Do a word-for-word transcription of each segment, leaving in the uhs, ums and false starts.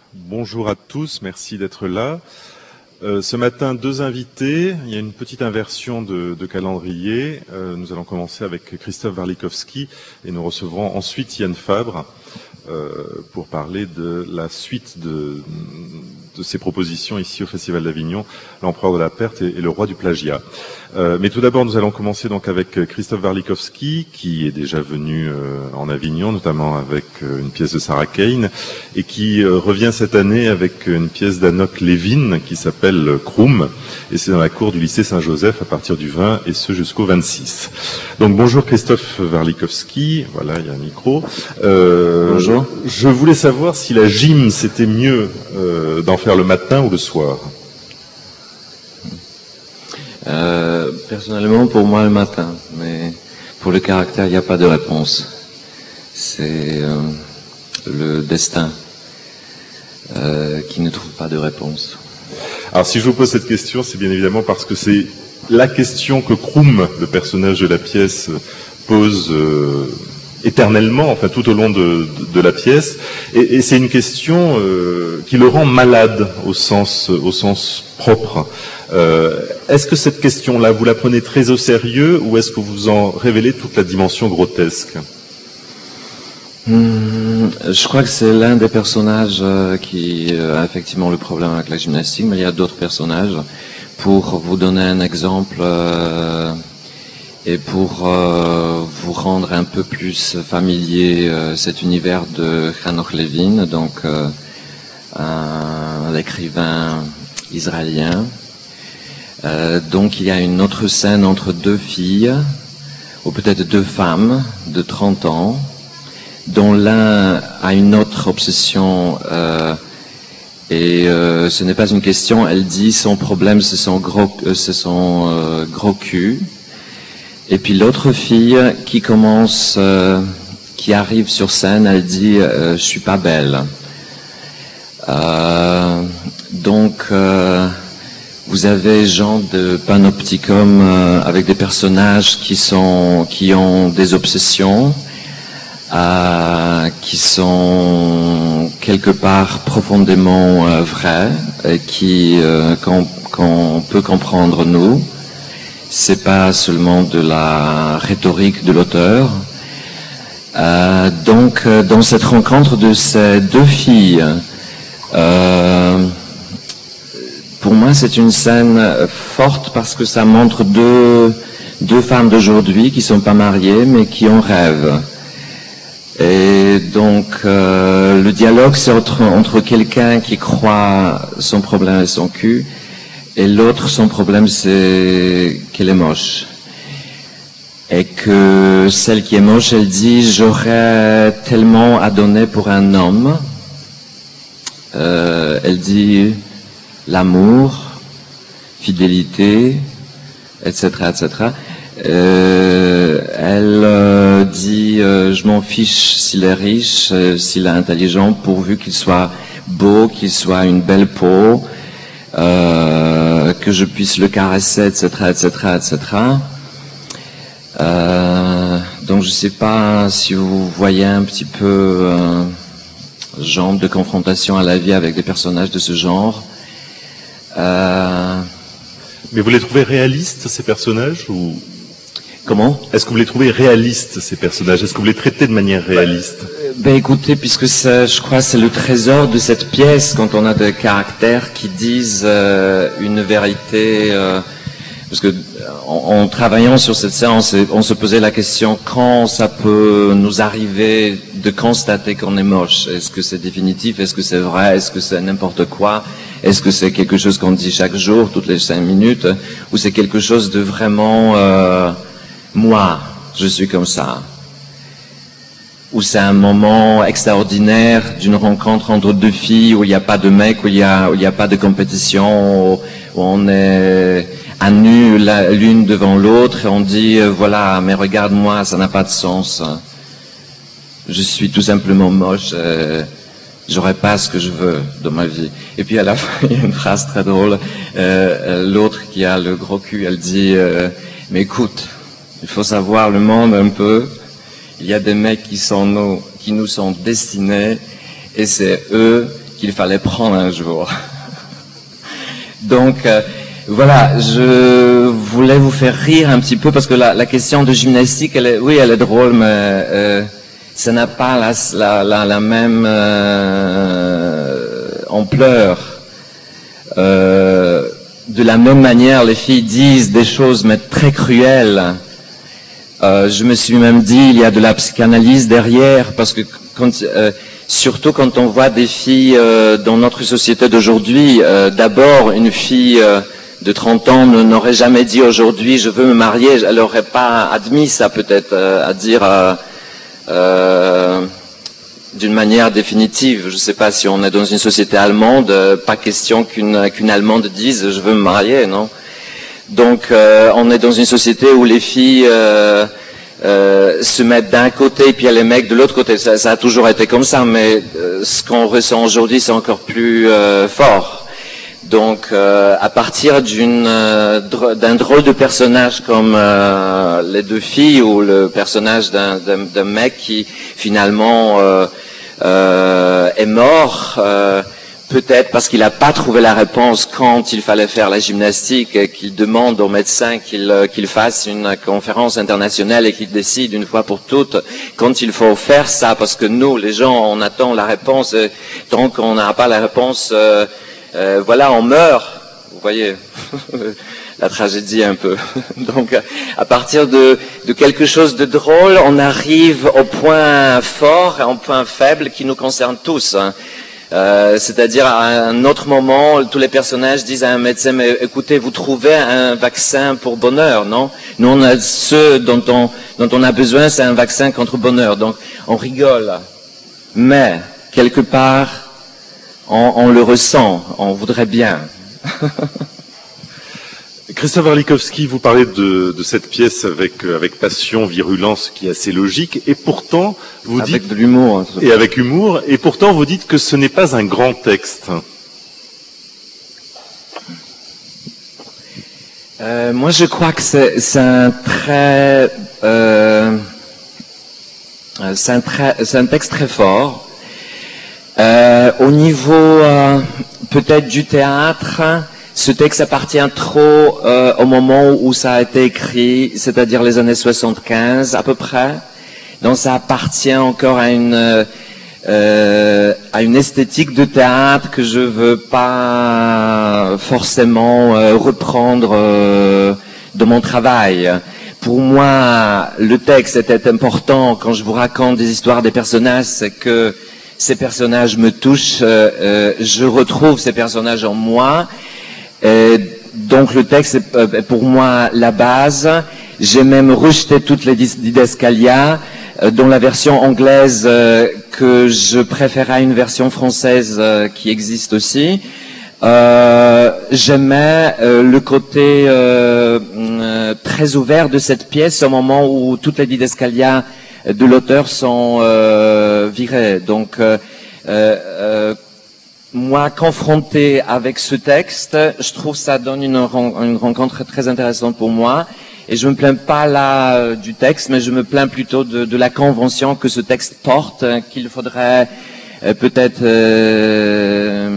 Bonjour à tous, merci d'être là. Euh, ce matin, deux invités. Il y a une petite inversion de, de calendrier. Euh, nous allons commencer avec Christophe Warlikowski et nous recevrons ensuite Yann Fabre euh, pour parler de la suite de, de ses propositions ici au Festival d'Avignon, l'empereur de la perte et, et le roi du plagiat. Euh, mais tout d'abord, nous allons commencer donc avec Christophe Warlikowski, qui est déjà venu euh, en Avignon, notamment avec euh, une pièce de Sarah Kane, et qui euh, revient cette année avec une pièce d'Anok Levin qui s'appelle Krum, et c'est dans la cour du lycée Saint-Joseph à partir du vingt et ce jusqu'au vingt-six. Donc bonjour Christophe Warlikowski, voilà, il y a un micro. Euh, bonjour. Je voulais savoir si la gym c'était mieux euh, d'en faire le matin ou le soir. Euh, personnellement, pour moi, le matin. Mais pour le caractère, il n'y a pas de réponse. C'est euh, le destin euh, qui ne trouve pas de réponse. Alors, si je vous pose cette question, c'est bien évidemment parce que c'est la question que Krum, le personnage de la pièce, pose euh, éternellement, enfin tout au long de, de, de la pièce, et, et c'est une question euh, qui le rend malade au sens, au sens propre. Euh, est-ce que cette question-là, vous la prenez très au sérieux ou est-ce que vous en révélez toute la dimension grotesque ? Hum, je crois que c'est l'un des personnages euh, qui a effectivement le problème avec la gymnastique, mais il y a d'autres personnages. Pour vous donner un exemple euh, et pour euh, vous rendre un peu plus familier euh, cet univers de Hanoch Levin, donc euh, un écrivain israélien. Euh, donc il y a une autre scène entre deux filles, ou peut-être deux femmes de trente ans, dont l'un a une autre obsession, euh, et euh, ce n'est pas une question, elle dit son problème c'est son gros, euh, c'est son euh, gros cul, et puis l'autre fille qui commence, euh, qui arrive sur scène, elle dit euh, je suis pas belle. Euh, donc euh, vous avez genre de panopticon euh, avec des personnages qui sont, qui ont des obsessions, euh, qui sont quelque part profondément euh, vraies, et qui euh, qu'on, qu'on peut comprendre nous. C'est pas seulement de la rhétorique de l'auteur. Euh, donc, euh, dans cette rencontre de ces deux filles. Euh, Pour moi, c'est une scène forte parce que ça montre deux, deux femmes d'aujourd'hui qui sont pas mariées mais qui en rêvent. Et donc, euh, le dialogue, c'est entre, entre quelqu'un qui croit son problème est son cul et l'autre, son problème, c'est qu'elle est moche. Et que celle qui est moche, elle dit « J'aurais tellement à donner pour un homme. Euh, » Elle dit l'amour, fidélité, et cetera, et cetera. Euh, elle euh, dit euh, je m'en fiche s'il est riche, euh, s'il est intelligent, pourvu qu'il soit beau, qu'il soit une belle peau, euh, que je puisse le caresser, et cetera, et cetera, et cetera. Euh, donc je sais pas si vous voyez un petit peu euh, genre de confrontation à la vie avec des personnages de ce genre. Euh... Mais vous les trouvez réalistes, ces personnages, ou Comment ? Est-ce que vous les trouvez réalistes, ces personnages ? Est-ce que vous les traitez de manière réaliste ? Ben écoutez, puisque ça, je crois c'est le trésor de cette pièce, quand on a des caractères qui disent euh, une vérité, euh, parce que en, en travaillant sur cette scène, on, on se posait la question quand ça peut nous arriver de constater qu'on est moche. Est-ce que c'est définitif ? Est-ce que c'est vrai ? Est-ce que c'est n'importe quoi ? Est-ce que c'est quelque chose qu'on dit chaque jour, toutes les cinq minutes, ou c'est quelque chose de vraiment euh, moi, je suis comme ça, ou c'est un moment extraordinaire d'une rencontre entre deux filles où il n'y a pas de mec, où il n'y a, où il n'y a pas de compétition, où, où on est à nu l'une devant l'autre et on dit euh, voilà, mais regarde-moi, ça n'a pas de sens. Je suis tout simplement moche. Euh, J'aurais pas ce que je veux dans ma vie. Et puis à la fin, il y a une phrase très drôle. Euh, L'autre qui a le gros cul, elle dit euh, « Mais écoute, il faut savoir le monde un peu. Il y a des mecs qui sont nous, qui nous sont destinés, et c'est eux qu'il fallait prendre un jour. Donc euh, voilà, je voulais vous faire rire un petit peu parce que la, la question de gymnastique, elle est, oui, elle est drôle, mais euh, ça n'a pas la, la, la, la même euh, ampleur. Euh, de la même manière, les filles disent des choses mais très cruelles. Euh, je me suis même dit, il y a de la psychanalyse derrière, parce que quand, euh, surtout quand on voit des filles euh, dans notre société d'aujourd'hui, euh, d'abord une fille euh, de trente ans n'aurait jamais dit aujourd'hui je veux me marier, elle n'aurait pas admis ça peut-être euh, à dire euh, euh, d'une manière définitive. Je ne sais pas si on est dans une société allemande, euh, pas question qu'une qu'une Allemande dise je veux me marier, non. Donc euh, on est dans une société où les filles euh, euh, se mettent d'un côté et puis il y a les mecs de l'autre côté. Ça, ça a toujours été comme ça, mais euh, ce qu'on ressent aujourd'hui c'est encore plus euh, fort. Donc euh, à partir d'une euh, d'un drôle de personnage comme euh, les deux filles ou le personnage d'un d'un, d'un mec qui finalement euh, euh, est mort. Euh, Peut-être parce qu'il n'a pas trouvé la réponse quand il fallait faire la gymnastique et qu'il demande au médecin qu'il qu'il fasse une conférence internationale et qu'il décide une fois pour toutes quand il faut faire ça. Parce que nous, les gens, on attend la réponse et tant qu'on n'a pas la réponse, euh, euh, voilà, on meurt. Vous voyez la tragédie un peu. Donc, à partir de, de quelque chose de drôle, on arrive au point fort et au point faible qui nous concerne tous. Hein. Euh, c'est-à-dire à un autre moment, tous les personnages disent à un médecin, mais écoutez, vous trouvez un vaccin pour bonheur, non? Nous, on a ce dont on, dont on a besoin, c'est un vaccin contre bonheur. Donc, on rigole. Mais, quelque part, on, on le ressent, on voudrait bien. Christophe Warlikowski, vous parlez de, de cette pièce avec, avec passion, virulence, qui est assez logique, et pourtant, vous dites... Avec de l'humour. Et avec humour, et pourtant, vous dites que ce n'est pas un grand texte. Euh, moi, je crois que c'est, c'est un très... Euh, c'est, un très c'est un texte très fort. Euh, au niveau, euh, peut-être, du théâtre... Ce texte appartient trop euh, au moment où ça a été écrit, c'est-à-dire les années soixante-quinze à peu près. Donc ça appartient encore à une euh, à une esthétique de théâtre que je veux pas forcément euh, reprendre euh, de mon travail. Pour moi, le texte était important quand je vous raconte des histoires des personnages, c'est que ces personnages me touchent, euh, euh, je retrouve ces personnages en moi. Et donc le texte est pour moi la base. J'ai même rejeté toutes les didascalias, euh, dont la version anglaise euh, que je préfère à une version française euh, qui existe aussi. Euh, j'aimais euh, le côté euh, euh, très ouvert de cette pièce au moment où toutes les didascalias de l'auteur sont euh, virées. Donc euh, euh, moi, confronté avec ce texte, je trouve ça donne une, une rencontre très intéressante pour moi. Et je me plains pas là euh, du texte, mais je me plains plutôt de, de la convention que ce texte porte, hein, qu'il faudrait euh, peut-être euh,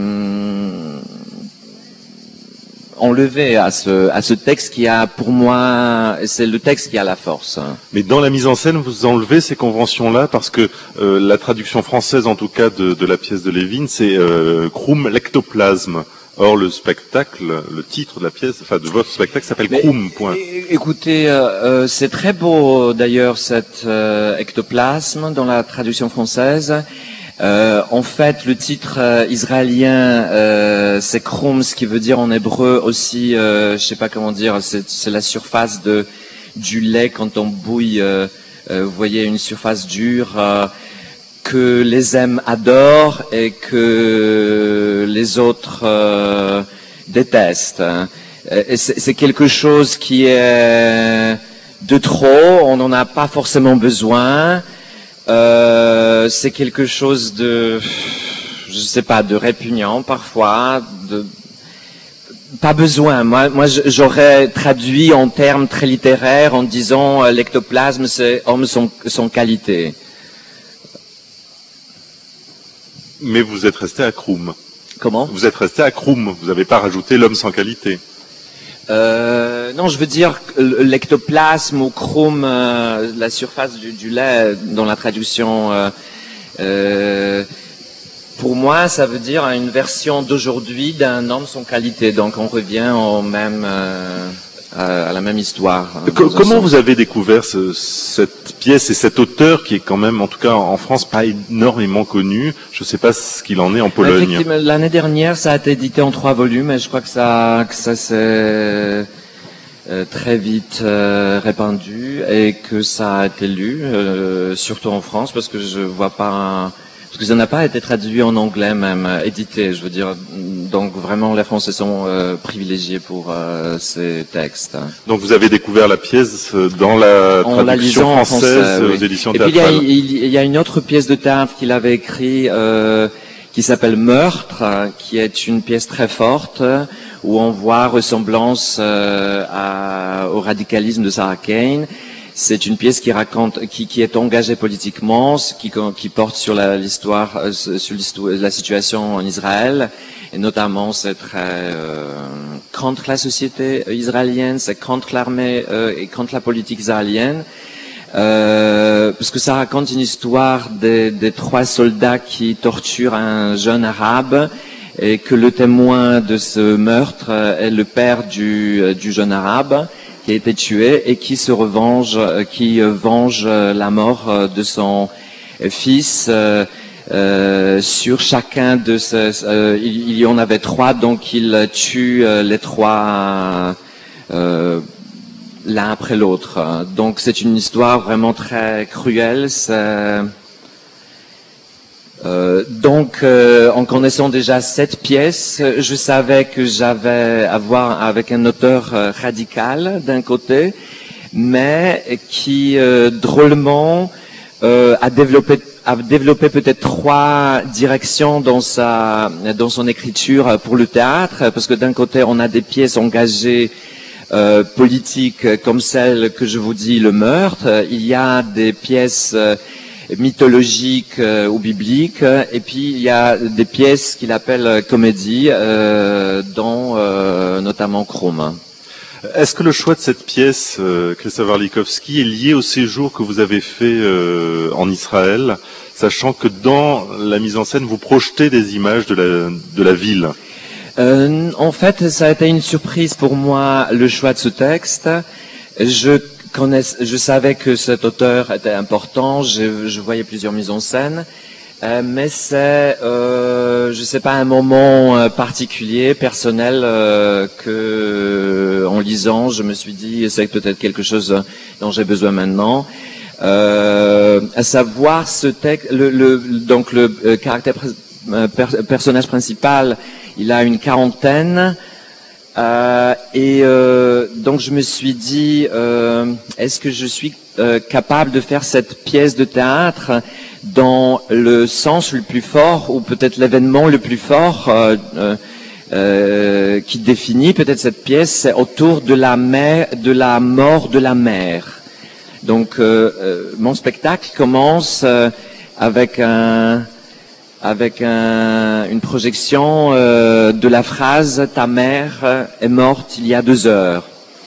enlever à ce, à ce texte qui a, pour moi, c'est le texte qui a la force. Mais dans la mise en scène, vous enlevez ces conventions-là parce que euh, la traduction française, en tout cas, de, de la pièce de Lévin, c'est euh, Krum l'ectoplasme. Or, le spectacle, le titre de la pièce, enfin de votre spectacle, s'appelle Krum. Point. Écoutez, euh, c'est très beau d'ailleurs cet euh, ectoplasme dans la traduction française. Euh, en fait, le titre euh, israélien, euh, c'est Krum, ce qui veut dire en hébreu aussi, euh, je sais pas comment dire, c'est, c'est la surface de du lait quand on bouille. Euh, euh, vous voyez, une surface dure euh, que les êmes adorent et que les autres euh, détestent. Et c'est, c'est quelque chose qui est de trop. On n'en a pas forcément besoin. Euh, c'est quelque chose de, je sais pas, de répugnant parfois, de pas besoin. Moi, moi, j'aurais traduit en termes très littéraires en disant euh, l'ectoplasme, c'est homme sans, sans qualité. Mais vous êtes resté à Krum. Comment? Vous êtes resté à Krum. Vous n'avez pas rajouté l'homme sans qualité. Euh, non, je veux dire l'ectoplasme ou Krum, euh, la surface du, du lait dans la traduction. Euh, euh, pour moi, ça veut dire une version d'aujourd'hui d'un homme sans qualité. Donc, on revient au même. Euh, à la même histoire. Que, comment vous avez découvert ce, cette pièce et cet auteur qui est quand même, en tout cas en France, pas énormément connu? Je ne sais pas ce qu'il en est en Pologne. Effectivement, l'année dernière, ça a été édité en trois volumes et je crois que ça, que ça s'est euh, très vite euh, répandu et que ça a été lu, euh, surtout en France, parce que je vois pas... Un, parce que ça n'a pas été traduit en anglais même, édité, je veux dire. Donc vraiment, les Français sont euh, privilégiés pour euh, ces textes. Donc vous avez découvert la pièce dans la en traduction la française français, aux oui. éditions Et théâtrales. puis il y, a, il y a une autre pièce de théâtre qu'il avait écrite euh, qui s'appelle Meurtre, qui est une pièce très forte où on voit ressemblance euh, à, au radicalisme de Sarah Kane. C'est une pièce qui raconte, qui, qui est engagée politiquement, qui, qui porte sur la, l'histoire, sur l'histoire, la situation en Israël, et notamment c'est très euh, contre la société israélienne, c'est contre l'armée euh, et contre la politique israélienne, euh, parce que ça raconte une histoire des, des trois soldats qui torturent un jeune arabe, et que le témoin de ce meurtre est le père du, du jeune arabe, qui a été tué et qui se revenge, qui venge la mort de son fils euh, euh, sur chacun de ces. Euh, il, il y en avait trois, donc il tue les trois euh, l'un après l'autre. Donc c'est une histoire vraiment très cruelle. C'est, Euh, donc, euh, en connaissant déjà cette pièce, je savais que j'avais à voir avec un auteur euh, radical d'un côté, mais qui euh, drôlement euh, a développé, a développé peut-être trois directions dans sa, dans son écriture pour le théâtre, parce que d'un côté on a des pièces engagées euh, politiques comme celle que je vous dis, le meurtre. Il y a des pièces euh, mythologique euh, ou biblique, et puis il y a des pièces qu'il appelle euh, comédie, euh, dont euh, notamment Krum. Est-ce que le choix de cette pièce, euh, Krzysztof Warlikowski, est lié au séjour que vous avez fait euh, en Israël, sachant que dans la mise en scène, vous projetez des images de la, de la ville? euh, En fait, ça a été une surprise pour moi, le choix de ce texte. Je Connaisse, je savais que cet auteur était important, je, je voyais plusieurs mises en scène, euh, mais c'est, euh, je sais pas, un moment euh, particulier, personnel, euh, que en lisant, je me suis dit, c'est peut-être quelque chose dont j'ai besoin maintenant. Euh, à savoir ce texte, le, le, donc le euh, caractère euh, per, personnage principal, il a une quarantaine. Euh, et euh, donc je me suis dit, euh, est-ce que je suis euh, capable de faire cette pièce de théâtre dans le sens le plus fort, ou peut-être l'événement le plus fort euh, euh, qui définit peut-être cette pièce, c'est autour de la mère, de la mort de la mère. Donc euh, euh, mon spectacle commence euh, avec un avec un, une projection euh, de la phrase « Ta mère est morte il y a deux heures ».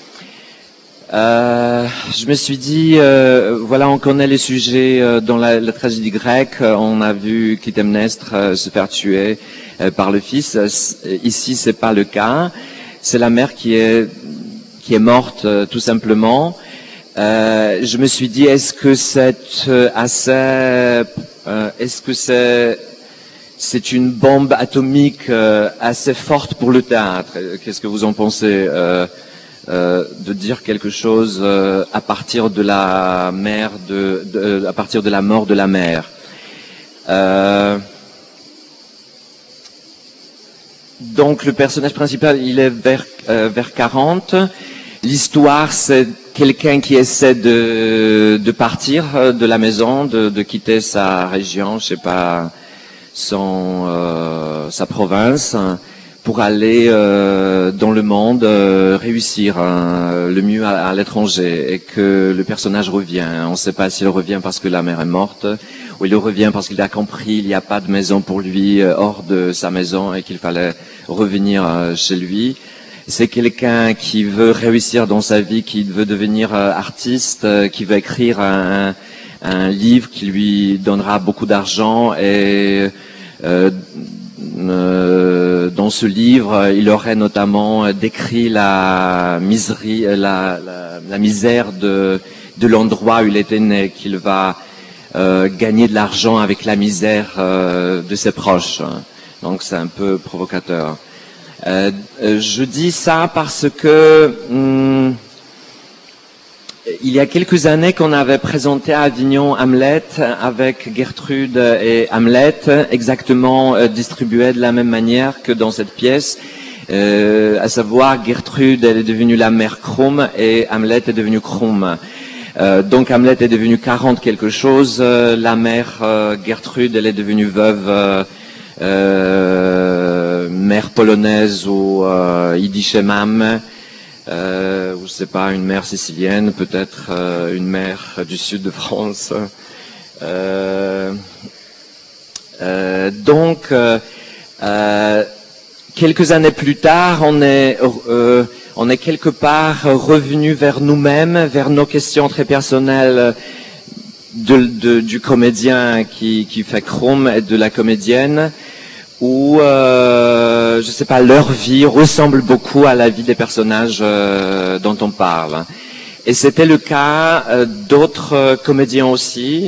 Euh, je me suis dit, euh, voilà, on connaît les sujets euh, dans la, la tragédie grecque, on a vu Clytemnestre euh, se faire tuer euh, par le fils. Ici, c'est pas le cas. C'est la mère qui est qui est morte euh, tout simplement. Euh, je me suis dit, est-ce que c'est euh, assez, euh, est-ce que c'est c'est une bombe atomique euh, assez forte pour le théâtre? Qu'est-ce que vous en pensez, euh, euh, de dire quelque chose euh, à partir de la mère, de, de, à partir de la mort de la mère? euh, Donc le personnage principal, il est vers euh, vers quarante. L'histoire, c'est quelqu'un qui essaie de de partir de la maison, de, de quitter sa région, je sais pas, son euh, sa province, pour aller euh, dans le monde, euh, réussir hein, le mieux à, à l'étranger, et que le personnage revient. On ne sait pas s'il revient parce que la mère est morte où il revient parce qu'il a compris il n'y a pas de maison pour lui euh, hors de sa maison et qu'il fallait revenir euh, chez lui. C'est quelqu'un qui veut réussir dans sa vie, qui veut devenir euh, artiste, euh, qui veut écrire un, un livre qui lui donnera beaucoup d'argent et euh, euh, dans ce livre, il aurait notamment décrit la miserie, la, la, la misère de, de l'endroit où il était né, qu'il va euh, gagner de l'argent avec la misère euh, de ses proches. Donc c'est un peu provocateur. Euh, je dis ça parce que hum, il y a quelques années qu'on avait présenté à Avignon Hamlet avec Gertrude et Hamlet, exactement euh, distribués de la même manière que dans cette pièce. Euh, à savoir, Gertrude, elle est devenue la mère Krumm et Hamlet est devenu Krumm. Euh, donc Hamlet est devenu quarante quelque chose. Euh, la mère euh, Gertrude, elle est devenue veuve, euh, euh, mère polonaise ou euh, yiddish mam. Euh, je sais pas, une mère sicilienne, peut-être euh, une mère du sud de France. Euh, euh, donc, euh, euh, quelques années plus tard, on est, euh, on est quelque part revenu vers nous-mêmes, vers nos questions très personnelles de, de, du comédien qui, qui fait Krumm et de la comédienne, où, euh, je sais pas, leur vie ressemble beaucoup à la vie des personnages euh, dont on parle. Et c'était le cas euh, d'autres euh, comédiens aussi.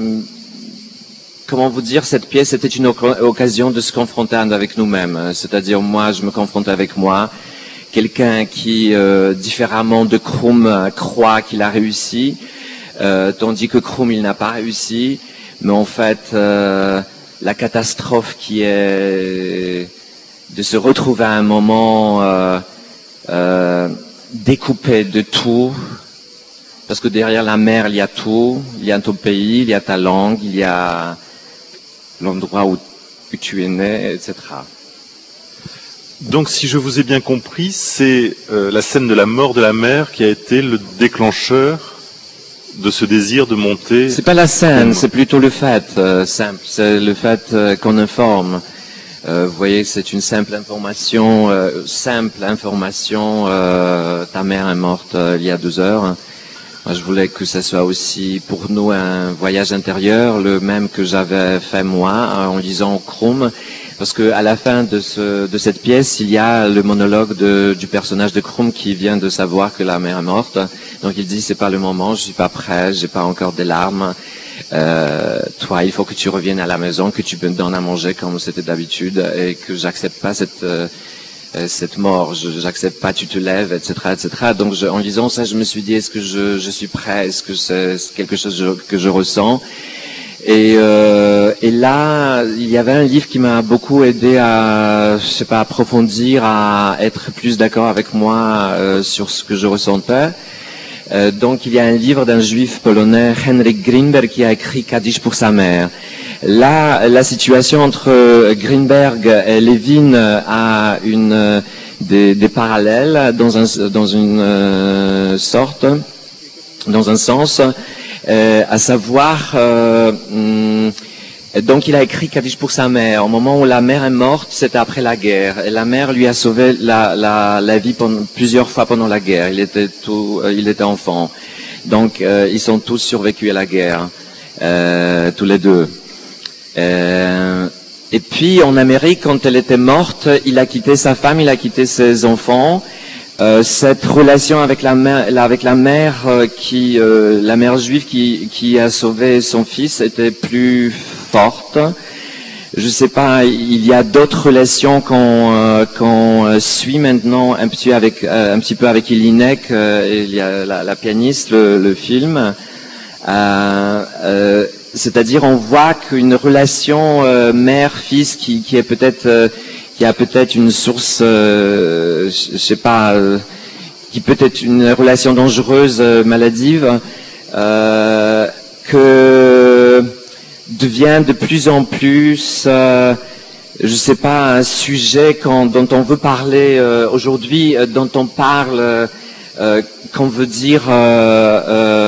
Comment vous dire, cette pièce était une occasion de se confronter avec nous-mêmes. C'est-à-dire, moi, je me confronte avec moi. Quelqu'un qui, euh, différemment de Krumm, croit qu'il a réussi, euh, tandis que Krumm, il n'a pas réussi. Mais en fait... Euh, la catastrophe qui est de se retrouver à un moment euh, euh, découpé de tout, parce que derrière la mer il y a tout, il y a ton pays, il y a ta langue, il y a l'endroit où, où tu es né, et cetera. Donc si je vous ai bien compris, c'est euh, la scène de la mort de la mère qui a été le déclencheur de ce désir de monter. C'est pas la scène, c'est plutôt le fait euh, simple. C'est le fait euh, qu'on informe. Euh, vous voyez, c'est une simple information, euh, simple information. Euh, ta mère est morte euh, il y a deux heures. Moi, je voulais que ça soit aussi pour nous un voyage intérieur, le même que j'avais fait moi en lisant Krumm. Parce que à la fin de, ce, de cette pièce, il y a le monologue de, du personnage de Krumm qui vient de savoir que la mère est morte. Donc il dit, c'est pas le moment, je suis pas prêt, j'ai pas encore des larmes. Euh, toi, il faut que tu reviennes à la maison, que tu me donnes à manger comme c'était d'habitude, et que j'accepte pas cette euh, cette mort, je, j'accepte pas, tu te lèves, et cetera, et cetera. Donc je, en lisant ça, je me suis dit, est-ce que je, je suis prêt, est-ce que c'est quelque chose que je ressens? Et, euh, et là, il y avait un livre qui m'a beaucoup aidé à, je sais pas, approfondir, à être plus d'accord avec moi euh, sur ce que je ressentais. Euh, donc, il y a un livre d'un juif polonais, Henrik Greenberg, qui a écrit Kaddish pour sa mère. Là, la situation entre Greenberg et Levin a une des, des parallèles dans un dans une euh, sorte, dans un sens. Euh, à savoir, euh, hum, donc il a écrit Kaddish pour sa mère. Au moment où la mère est morte, c'était après la guerre. Et la mère lui a sauvé la, la, la vie pendant, plusieurs fois pendant la guerre. Il était tout, euh, il était enfant. Donc euh, ils sont tous survécus à la guerre, euh, tous les deux. Euh, et puis en Amérique, quand elle était morte, il a quitté sa femme, il a quitté ses enfants. Euh, cette relation avec la mère, avec la mère euh, qui, euh, la mère juive qui, qui a sauvé son fils était plus forte. Je sais pas, il y a d'autres relations qu'on euh, qu'on suit maintenant un petit avec euh, un petit peu avec Elinek, euh, il y a la, la pianiste, le, le film. Euh, euh, c'est-à-dire, on voit qu'une relation euh, mère-fils qui, qui est peut-être euh, qui a peut-être une source, euh, je sais pas, euh, qui peut être une relation dangereuse, euh, maladive, euh, que devient de plus en plus, euh, je sais pas, un sujet quand, dont on veut parler euh, aujourd'hui, euh, dont on parle, euh, qu'on veut dire euh, euh,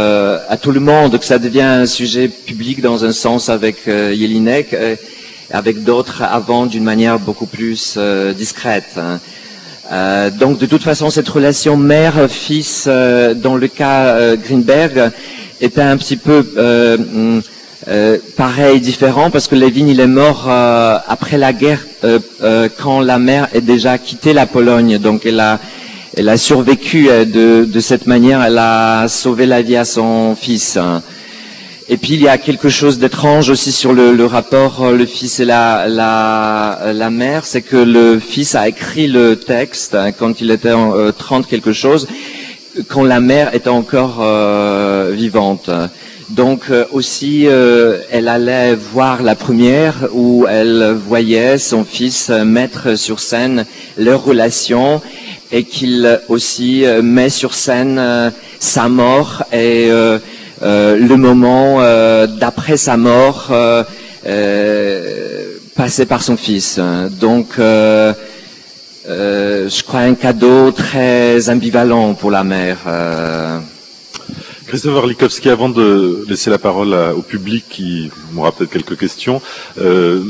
à tout le monde, que ça devient un sujet public dans un sens avec euh, Jelinek, euh, avec d'autres avant d'une manière beaucoup plus euh, discrète. Hein. Euh, donc de toute façon, cette relation mère-fils, euh, dans le cas euh, Greenberg, était un petit peu euh, euh, pareil, différent, parce que Levin, il est mort euh, après la guerre, euh, euh, quand la mère a déjà quitté la Pologne. Donc elle a, elle a survécu euh, de, de cette manière, elle a sauvé la vie à son fils. Hein. Et puis il y a quelque chose d'étrange aussi sur le, le rapport le fils et la, la, la mère, c'est que le fils a écrit le texte hein, quand il était en euh, trente quelque chose, quand la mère était encore euh, vivante. Donc euh, aussi, euh, elle allait voir la première où elle voyait son fils mettre sur scène leur relation et qu'il aussi euh, met sur scène euh, sa mort et euh, Euh, le moment euh, d'après sa mort euh, euh, passé par son fils. Donc, euh, euh, je crois un cadeau très ambivalent pour la mère. Euh. Christophe Warlikowski, avant de laisser la parole à, au public qui aura peut-être quelques questions, euh,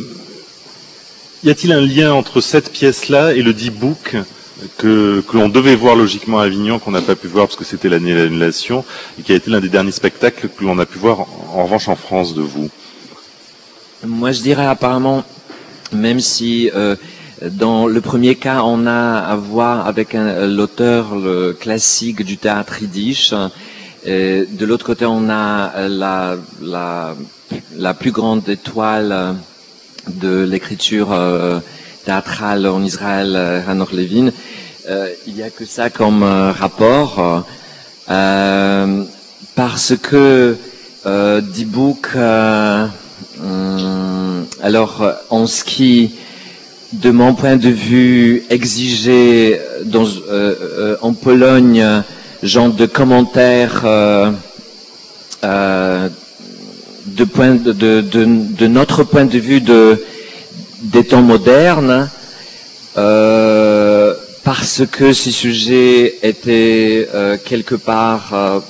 y a-t-il un lien entre cette pièce-là et le D-Book que, que l'on devait voir logiquement à Avignon, qu'on n'a pas pu voir parce que c'était l'année de l'annulation, et qui a été l'un des derniers spectacles que l'on a pu voir en, en revanche en France de vous? Moi, je dirais apparemment, même si euh, dans le premier cas, on a à voir avec un, l'auteur le classique du théâtre yiddish, et de l'autre côté, on a la, la, la plus grande étoile de l'écriture euh, théâtrale en Israël, Hanoch Levin. Euh, il n'y a que ça comme euh, rapport, euh, parce que euh, D-Book, euh, hum, alors en ce qui, de mon point de vue, exigeait dans, euh, euh, en Pologne, genre de commentaires euh, euh, de, point de, de, de, de notre point de vue de des temps modernes, euh, parce que ces sujets étaient euh, quelque part euh,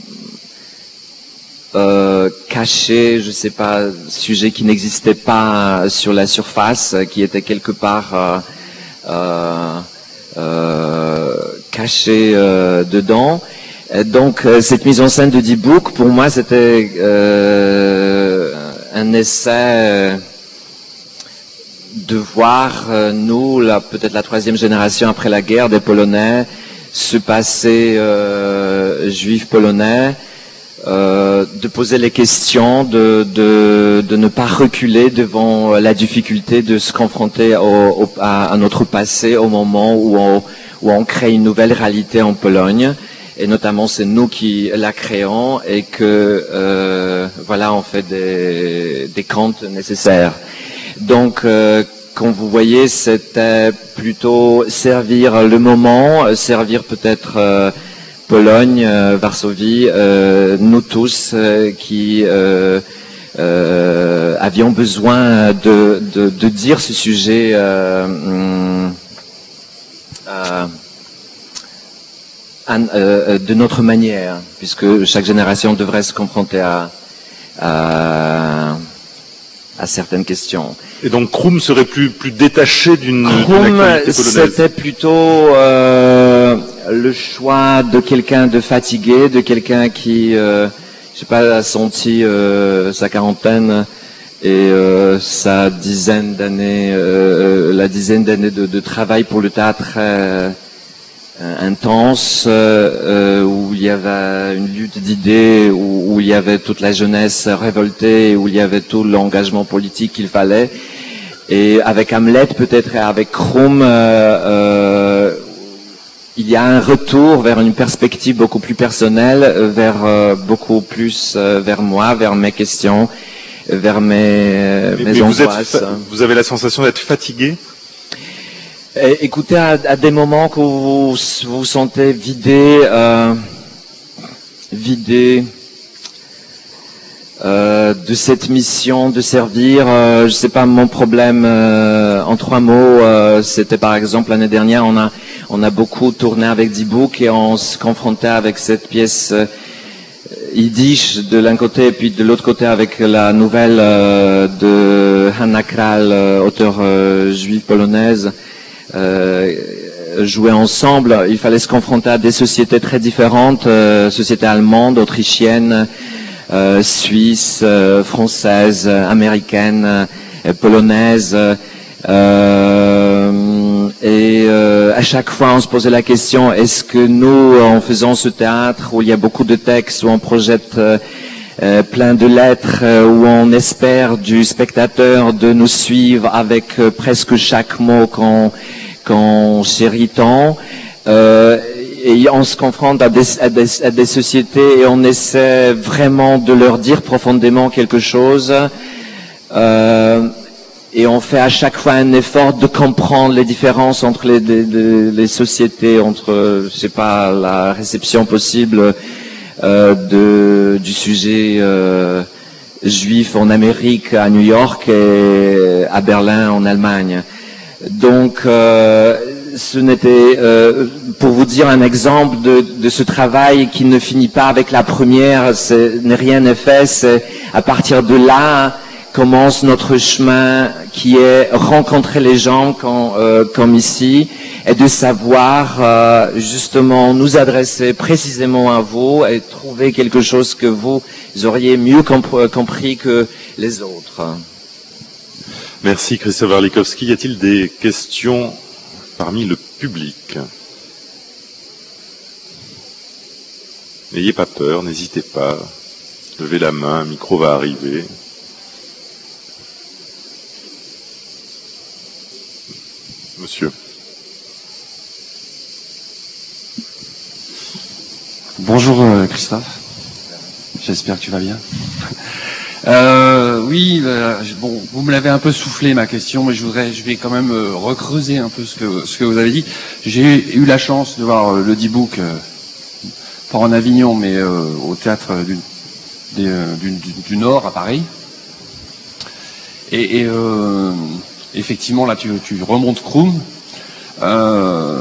euh, cachés, je sais pas, sujets qui n'existaient pas sur la surface, qui étaient quelque part euh, euh, euh, cachés euh, dedans. Et donc cette mise en scène de D-Book, pour moi, c'était euh, un essai de voir, euh, nous, la, peut-être la troisième génération après la guerre des Polonais, ce passé euh, juif polonais, euh, de poser les questions, de, de, de ne pas reculer devant la difficulté de se confronter au, au, à, à notre passé au moment où on, où on crée une nouvelle réalité en Pologne. Et notamment, c'est nous qui la créons et que, euh, voilà, on fait des, des comptes nécessaires. Donc, euh, comme vous voyez, c'était plutôt servir le moment, servir peut-être euh, Pologne, euh, Varsovie, euh, nous tous euh, qui euh, euh, avions besoin de, de, de dire ce sujet euh, euh, euh, de notre manière, puisque chaque génération devrait se confronter à, à à certaines questions. Et donc Krum serait plus plus détaché d'une Krum, c'était plutôt euh, le choix de quelqu'un de fatigué, de quelqu'un qui, euh, je sais pas, a senti euh, sa quarantaine et euh, sa dizaine d'années, euh, la dizaine d'années de, de travail pour le théâtre euh, intense, euh, où il y avait une lutte d'idées, où, où il y avait toute la jeunesse révoltée, où il y avait tout l'engagement politique qu'il fallait. Et avec Hamlet, peut-être, et avec Krum, euh, euh, il y a un retour vers une perspective beaucoup plus personnelle, vers euh, beaucoup plus euh, vers moi, vers mes questions, vers mes, mais, mes mais angoisses. Vous, êtes, vous avez la sensation d'être fatigué? Écoutez, à, à des moments que vous vous, vous sentez vidé, euh, vidé euh, de cette mission de servir, euh, je sais pas, mon problème euh, en trois mots, euh, c'était par exemple l'année dernière, on a on a beaucoup tourné avec D-Book et on se confrontait avec cette pièce euh, yiddish de l'un côté et puis de l'autre côté avec la nouvelle euh, de Hanna Kral, euh, auteure euh, juive polonaise, euh, jouer ensemble. Il fallait se confronter à des sociétés très différentes, euh, sociétés allemandes, autrichiennes, euh, suisses, euh, françaises, américaines, euh, polonaises. Euh, et euh, à chaque fois, on se posait la question, est-ce que nous, en faisant ce théâtre où il y a beaucoup de textes, où on projette euh, euh, plein de lettres, euh, où on espère du spectateur de nous suivre avec euh, presque chaque mot qu'on qu'on chérit tant, euh, et on se confronte à des, à, des, à des sociétés et on essaie vraiment de leur dire profondément quelque chose. Euh, Et on fait à chaque fois un effort de comprendre les différences entre les, les, les sociétés, entre, je sais pas, la réception possible euh, de, du sujet euh, juif en Amérique, à New York, et à Berlin, en Allemagne. Donc, euh, ce n'était, euh, pour vous dire un exemple de, de ce travail qui ne finit pas avec la première, rien n'est fait, c'est à partir de là commence notre chemin qui est rencontrer les gens quand, euh, comme ici, et de savoir euh, justement nous adresser précisément à vous et trouver quelque chose que vous auriez mieux comp- compris que les autres. Merci Christophe Warlikowski. Y a-t-il des questions parmi le public? N'ayez pas peur, n'hésitez pas. Levez la main, un micro va arriver. Monsieur. Bonjour euh, Christophe, j'espère que tu vas bien. Euh, oui, euh, bon, vous me l'avez un peu soufflé ma question, mais je voudrais, je vais quand même euh, recreuser un peu ce que ce que vous avez dit. J'ai eu la chance de voir euh, le D-Book, euh, pas en Avignon, mais euh, au théâtre du, des, euh, du, du, du Nord à Paris. Et, et euh, effectivement, là, tu, tu remontes Krum. Euh,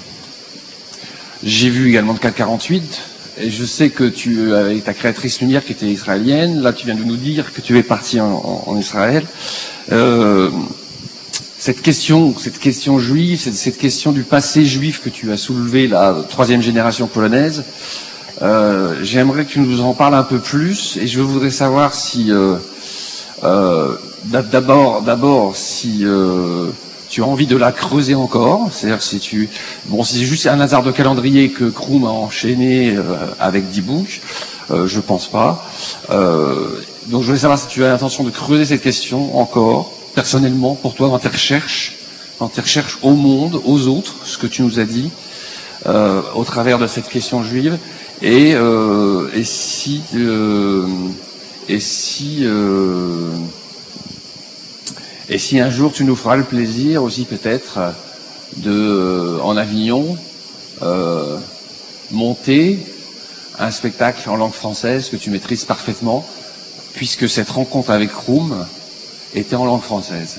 j'ai vu également le quatre quarante-huit. Et je sais que tu, avec ta créatrice Lumière qui était israélienne, là, tu viens de nous dire que tu es parti en, en, en Israël. Euh, cette question, cette question juive, cette, cette question du passé juif que tu as soulevé, la troisième génération polonaise, euh, j'aimerais que tu nous en parles un peu plus. Et je voudrais savoir si... Euh, Euh, d'abord, d'abord, si euh, tu as envie de la creuser encore, c'est-à-dire si tu, bon, si c'est juste un hasard de calendrier que Krum a enchaîné euh, avec D-Book, euh, je pense pas. Euh, donc, je voulais savoir si tu as l'intention de creuser cette question encore, personnellement, pour toi, dans tes recherches, dans tes recherches au monde, aux autres, ce que tu nous as dit, euh, au travers de cette question juive, et, euh, et si euh, Et si, euh, et si un jour tu nous feras le plaisir aussi peut-être de, euh, en Avignon, euh, monter un spectacle en langue française que tu maîtrises parfaitement, puisque cette rencontre avec Krum était en langue française.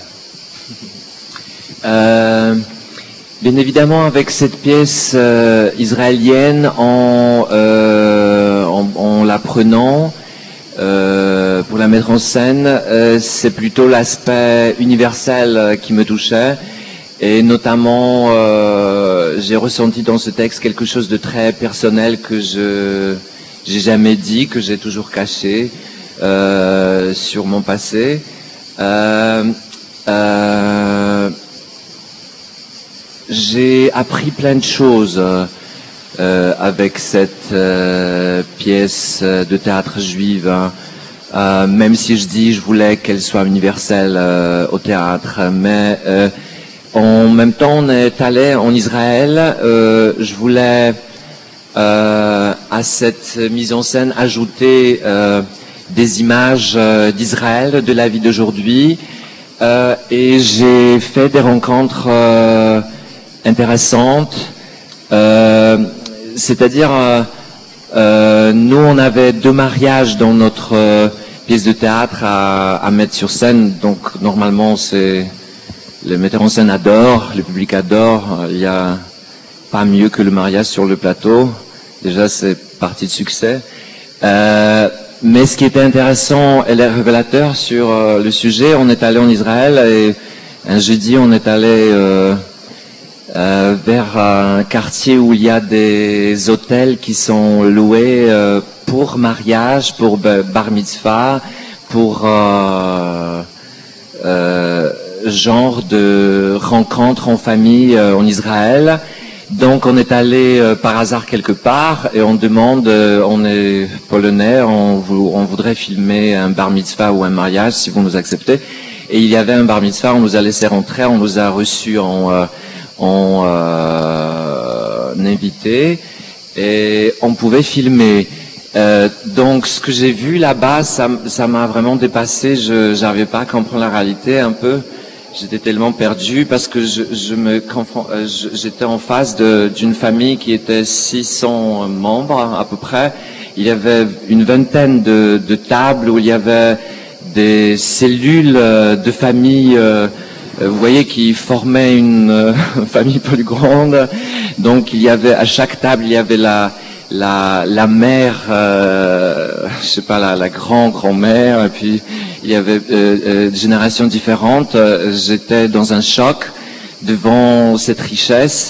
Euh, bien évidemment, avec cette pièce euh, israélienne, en, euh, en, en l'apprenant, Euh, pour la mettre en scène, euh, c'est plutôt l'aspect universel euh, qui me touchait, et notamment euh, j'ai ressenti dans ce texte quelque chose de très personnel que je j'ai jamais dit, que j'ai toujours caché euh, sur mon passé. Euh, euh, j'ai appris plein de choses Euh, avec cette euh, pièce de théâtre juive, hein. euh, même si je dis je voulais qu'elle soit universelle euh, au théâtre, mais euh, en même temps on est allé en Israël, euh, je voulais euh, à cette mise en scène ajouter euh, des images euh, d'Israël, de la vie d'aujourd'hui, euh, et j'ai fait des rencontres euh, intéressantes. Euh, C'est-à-dire, euh, euh, nous, on avait deux mariages dans notre euh, pièce de théâtre à, à mettre sur scène. Donc, normalement, c'est le metteur en scène adore, le public adore. Il n'y a pas mieux que le mariage sur le plateau. Déjà, c'est partie de succès. Euh, mais ce qui était intéressant et révélateur sur euh, le sujet, on est allé en Israël et un jeudi, on est allé euh, euh, vers un quartier où il y a des hôtels qui sont loués euh, pour mariage, pour bar mitzvah, pour euh, euh, genre de rencontre en famille euh, en Israël. Donc on est allé euh, par hasard quelque part et on demande, euh, on est polonais, on, on voudrait filmer un bar mitzvah ou un mariage si vous nous acceptez. Et il y avait un bar mitzvah, on nous a laissé rentrer, on nous a reçus en, euh, en euh, invité et on pouvait filmer. Euh, donc ce que j'ai vu là-bas, ça, ça m'a vraiment dépassé. Je n'arrivais pas à comprendre la réalité un peu. J'étais tellement perdu parce que je, je me j'étais en face de, d'une famille qui était six cents membres à peu près. Il y avait une vingtaine de, de tables où il y avait des cellules de famille, euh, vous voyez, qui formaient une euh, famille plus grande. Donc il y avait à chaque table il y avait la la la mère, euh, je sais pas, la, la grand grand-mère, et puis il y avait euh, euh, des générations différentes. J'étais dans un choc devant cette richesse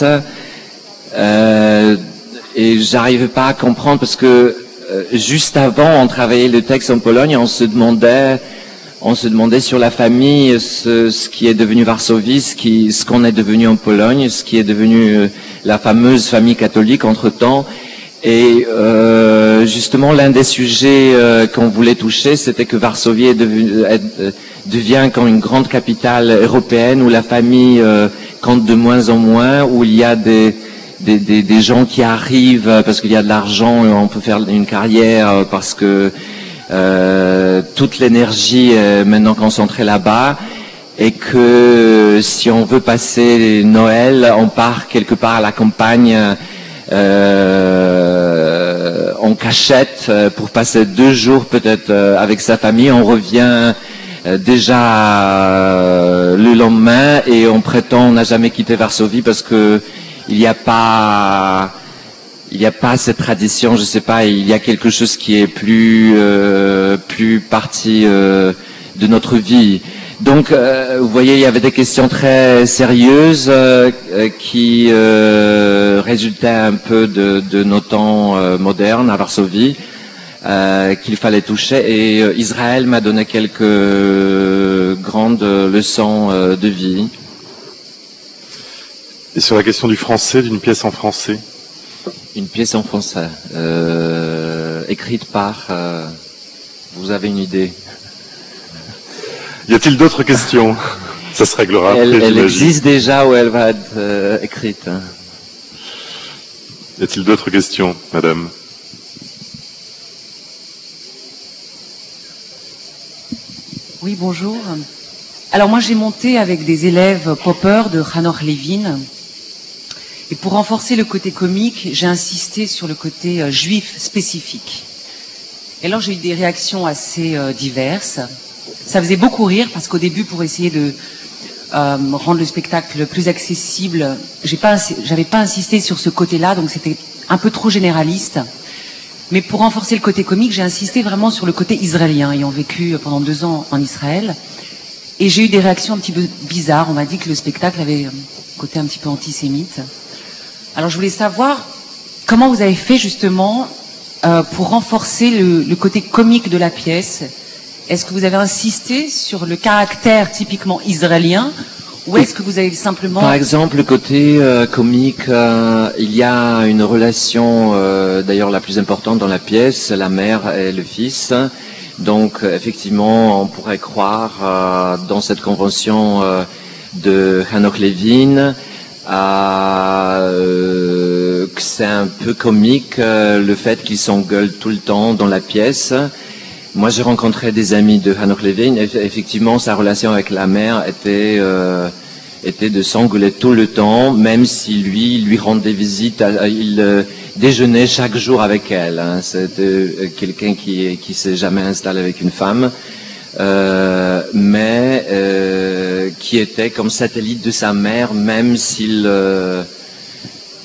euh, et j'arrivais pas à comprendre parce que euh, juste avant on travaillait le texte en Pologne, on se demandait on se demandait sur la famille ce, ce qui est devenu Varsovie, ce qui ce qu'on est devenu en Pologne, ce qui est devenu euh, la fameuse famille catholique entre-temps. Et euh, justement, l'un des sujets euh, qu'on voulait toucher, c'était que Varsovie est devenu, est, euh, devient comme une grande capitale européenne où la famille euh, compte de moins en moins, où il y a des, des, des, des gens qui arrivent parce qu'il y a de l'argent, et on peut faire une carrière parce que euh, toute l'énergie est maintenant concentrée là-bas. Et que si on veut passer Noël, on part quelque part à la campagne. Euh, en cachette pour passer deux jours peut-être euh, avec sa famille. On revient euh, déjà euh, le lendemain et on prétend on n'a jamais quitté Varsovie parce que il n'y a pas il n'y a pas cette tradition. Je sais pas, il y a quelque chose qui est plus euh, plus partie euh, de notre vie. Donc, euh, vous voyez, il y avait des questions très sérieuses euh, qui euh, résultaient un peu de, de nos temps euh, modernes à Varsovie, euh, qu'il fallait toucher. Et euh, Israël m'a donné quelques grandes leçons euh, de vie. Et sur la question du français, d'une pièce en français? Une pièce en français, euh, écrite par... Euh, vous avez une idée? Y a-t-il d'autres questions? Ça se réglera après, Elle, elle j'imagine. existe déjà ou elle va être euh, écrite. Hein. Y a-t-il d'autres questions, madame? Oui, bonjour. Alors moi j'ai monté avec des élèves Popper de Hanoch Levin. Et pour renforcer le côté comique, j'ai insisté sur le côté euh, juif spécifique. Et alors j'ai eu des réactions assez euh, diverses. Ça faisait beaucoup rire parce qu'au début, pour essayer de euh, rendre le spectacle plus accessible, j'ai pas, j'avais pas insisté sur ce côté-là, donc c'était un peu trop généraliste. Mais pour renforcer le côté comique, j'ai insisté vraiment sur le côté israélien, ayant vécu pendant deux ans en Israël. Et j'ai eu des réactions un petit peu bizarres. On m'a dit que le spectacle avait un côté un petit peu antisémite. Alors je voulais savoir comment vous avez fait justement euh, pour renforcer le, le côté comique de la pièce. Est-ce que vous avez insisté sur le caractère typiquement israélien ou est-ce que vous avez simplement... Par exemple, le côté euh, comique, euh, il y a une relation, euh, d'ailleurs la plus importante dans la pièce, la mère et le fils. Donc, effectivement, on pourrait croire euh, dans cette convention euh, de Hanoch Levin euh, que c'est un peu comique euh, le fait qu'ils s'engueulent tout le temps dans la pièce. Moi, j'ai rencontré des amis de Hanoch Levin. Et effectivement, sa relation avec la mère était euh, était de s'engueuler tout le temps, même si lui lui rendait visite. À, il euh, déjeunait chaque jour avec elle. Hein. C'était euh, quelqu'un qui qui s'est jamais installé avec une femme, euh, mais euh, qui était comme satellite de sa mère, même s'il euh,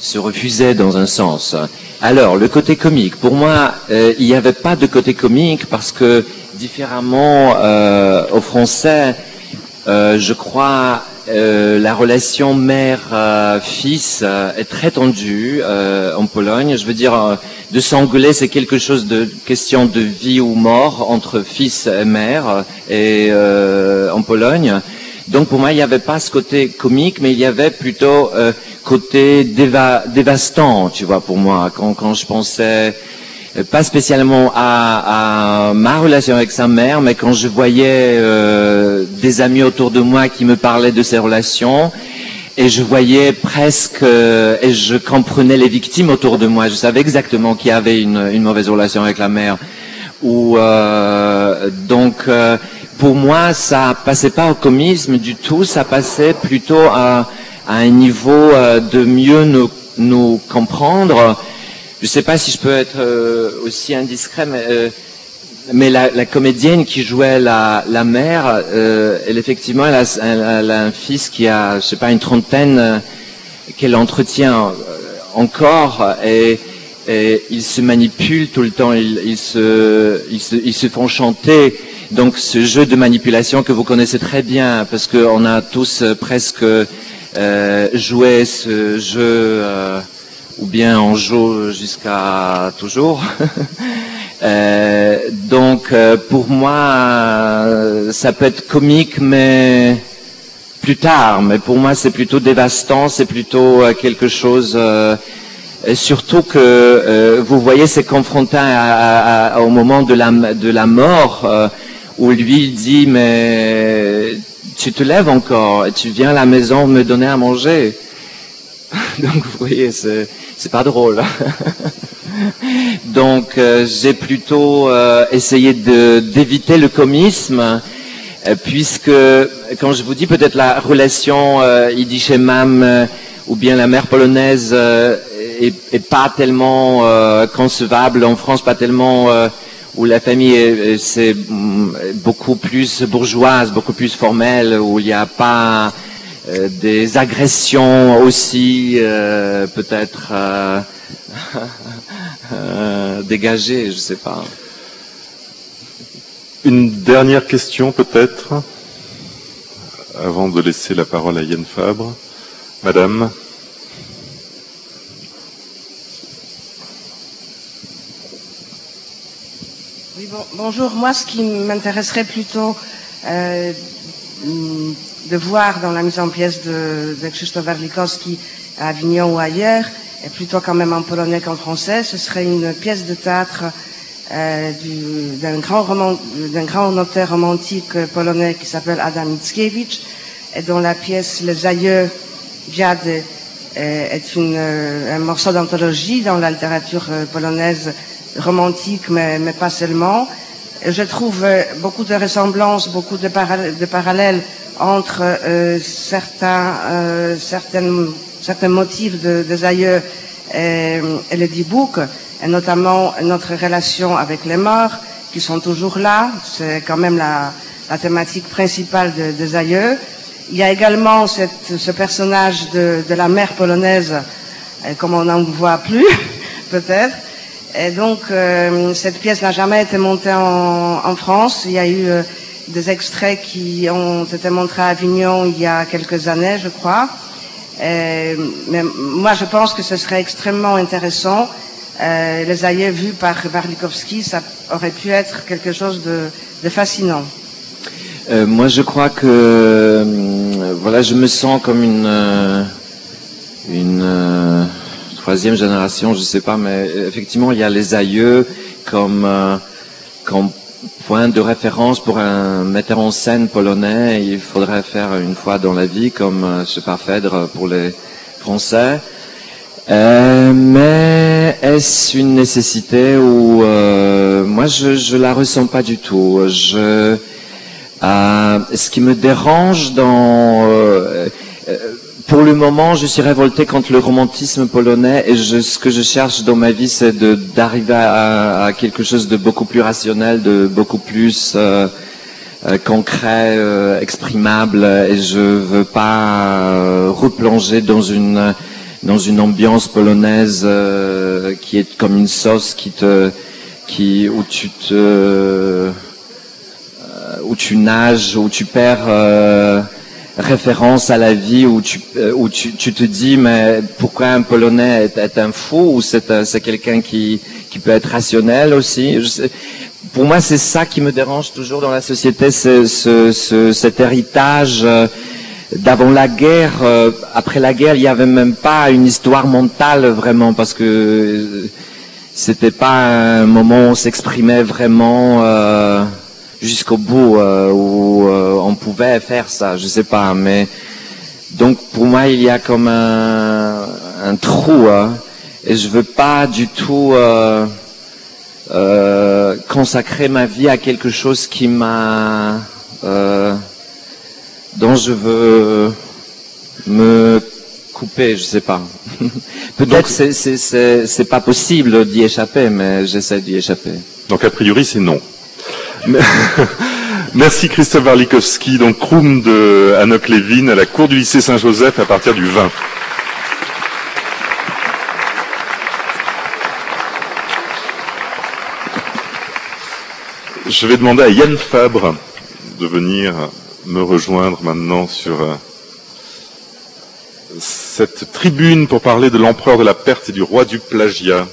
se refusait dans un sens. Alors, le côté comique, pour moi, euh, il n'y avait pas de côté comique parce que, différemment euh, au français, euh, je crois, euh, la relation mère-fils euh, est très tendue euh, en Pologne. Je veux dire, euh, de s'engueuler, c'est quelque chose de question de vie ou mort entre fils et mère et euh, en Pologne. Donc pour moi, il n'y avait pas ce côté comique, mais il y avait plutôt euh, côté déva dévastant, tu vois, pour moi, quand, quand je pensais euh, pas spécialement à, à ma relation avec sa mère, mais quand je voyais euh, des amis autour de moi qui me parlaient de ces relations, et je voyais presque, euh, et je comprenais les victimes autour de moi, je savais exactement qui avait une, une mauvaise relation avec la mère. Ou euh, donc... Euh, Pour moi, ça passait pas au comisme du tout, ça passait plutôt à, à un niveau euh, de mieux nous, nous comprendre. Je sais pas si je peux être euh, aussi indiscret, mais, euh, mais la, la comédienne qui jouait la, la mère, euh, elle effectivement, elle a, elle, elle a un fils qui a, je sais pas, une trentaine, euh, qu'elle entretient encore, et, et ils se manipulent tout le temps, ils, ils, se, ils, se, ils se font chanter. Donc ce jeu de manipulation que vous connaissez très bien, parce qu'on a tous euh, presque euh, joué ce jeu, euh, ou bien on joue jusqu'à toujours. euh, donc euh, pour moi, euh, ça peut être comique, mais plus tard. Mais pour moi, c'est plutôt dévastant, c'est plutôt euh, quelque chose... Euh, Et surtout que euh, vous voyez, c'est confronté à, à, à, au moment de la, de la mort, euh, où lui il dit, mais tu te lèves encore et tu viens à la maison me donner à manger. Donc vous voyez, c'est, c'est pas drôle. Donc euh, j'ai plutôt euh, essayé de, d'éviter le comisme, euh, puisque quand je vous dis peut-être la relation euh, Yiddish et Mam, euh, ou bien la mère polonaise euh, est, est pas tellement euh, concevable en France, pas tellement euh, où la famille est, c'est beaucoup plus bourgeoise, beaucoup plus formelle, où il n'y a pas euh, des agressions aussi euh, peut-être euh, euh, dégagées, je sais pas. Une dernière question peut-être, avant de laisser la parole à Yann Fabre. Madame. Oui, bon, bonjour. Moi, ce qui m'intéresserait plutôt euh, de voir dans la mise en pièce de, de Krzysztof Warlikowski à Avignon ou ailleurs, et plutôt quand même en polonais qu'en français, ce serait une pièce de théâtre euh, du, d'un grand roman, d'un grand auteur romantique polonais qui s'appelle Adam Mickiewicz, et dont la pièce Les Aïeux Dziady est une, un morceau d'anthologie dans la littérature polonaise romantique, mais, mais pas seulement. Je trouve beaucoup de ressemblances, beaucoup de, para- de parallèles entre euh, certains, euh, certaines, certains motifs de, des aïeux et, et le D-Book, et notamment notre relation avec les morts, qui sont toujours là. C'est quand même la, la thématique principale de, des aïeux. Il y a également cette, ce personnage de, de la mère polonaise, euh, comme on n'en voit plus, peut-être. Et donc, euh, cette pièce n'a jamais été montée en, en France. Il y a eu euh, des extraits qui ont été montrés à Avignon il y a quelques années, je crois. Et, mais moi, je pense que ce serait extrêmement intéressant. Euh, les aïeux vus par Warlikowski, ça aurait pu être quelque chose de, de fascinant. Euh, moi, je crois que euh, voilà, je me sens comme une euh, une euh, troisième génération, je sais pas, mais effectivement, il y a les aïeux comme euh, comme point de référence pour un metteur en scène polonais. Il faudrait faire une fois dans la vie, comme euh, je sais pas, Phèdre pour les Français. Euh, mais est-ce une nécessité ou euh, moi, je je la ressens pas du tout. Je Euh, ce qui me dérange dans, euh, euh, pour le moment, je suis révolté contre le romantisme polonais et je, ce que je cherche dans ma vie, c'est de d'arriver à, à quelque chose de beaucoup plus rationnel, de beaucoup plus euh, euh, concret, euh, exprimable. Et je veux pas euh, replonger dans une dans une ambiance polonaise euh, qui est comme une sauce qui te, qui où tu te, euh, où tu nages, où tu perds euh, référence à la vie, où tu, euh, où tu, tu te dis mais pourquoi un Polonais est, est un fou ou c'est, un, c'est quelqu'un qui, qui peut être rationnel aussi. Je sais, pour moi, c'est ça qui me dérange toujours dans la société, c'est ce, ce, cet héritage. Euh, D'avant la guerre, euh, après la guerre, il n'y avait même pas une histoire mentale vraiment, parce que euh, c'était pas un moment où on s'exprimait vraiment euh, jusqu'au bout, euh, où euh, on pouvait faire ça, je sais pas. Mais donc pour moi, il y a comme un, un trou, hein, et je veux pas du tout euh, euh, consacrer ma vie à quelque chose qui m'a euh, dont je veux me couper, je sais pas. Peut-être c'est, c'est, c'est, c'est pas possible d'y échapper, mais j'essaie d'y échapper. Donc a priori c'est non. Merci Christophe Warlikowski, donc Krum de Hanoch Levin à la cour du lycée Saint-Joseph à partir du vingt. Je vais demander à Yann Fabre de venir me rejoindre maintenant sur euh, cette tribune pour parler de l'empereur de la perte et du roi du plagiat.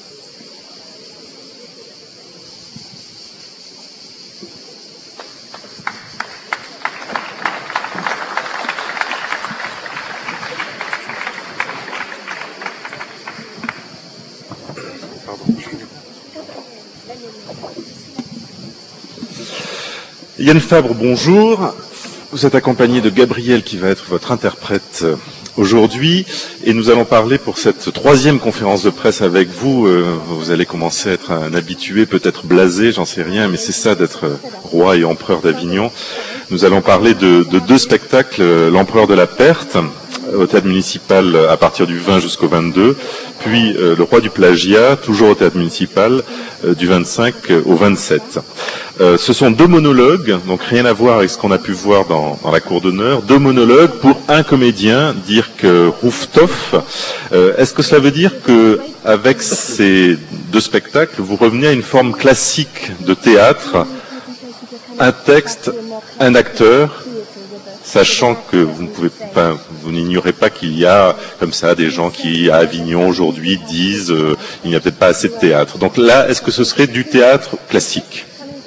Yann Fabre, bonjour. Vous êtes accompagné de Gabriel qui va être votre interprète aujourd'hui et nous allons parler pour cette troisième conférence de presse avec vous. Euh, vous allez commencer à être un habitué, peut-être blasé, j'en sais rien, mais c'est ça d'être roi et empereur d'Avignon. Nous allons parler de, de deux spectacles, l'empereur de la perte au théâtre municipal à partir du vingt jusqu'au vingt-deux, puis euh, le roi du plagiat, toujours au théâtre municipal, euh, du vingt-cinq au vingt-sept. Euh, ce sont deux monologues, donc rien à voir avec ce qu'on a pu voir dans, dans la cour d'honneur, deux monologues pour un comédien, Dirk Rouftoff. Euh, est-ce que cela veut dire que avec ces deux spectacles, vous revenez à une forme classique de théâtre, un texte, un acteur, sachant que vous ne pouvez, enfin, vous n'ignorez pas qu'il y a comme ça des gens qui à Avignon aujourd'hui disent euh, il n'y a peut-être pas assez de théâtre. Donc là, est-ce que ce serait du théâtre classique?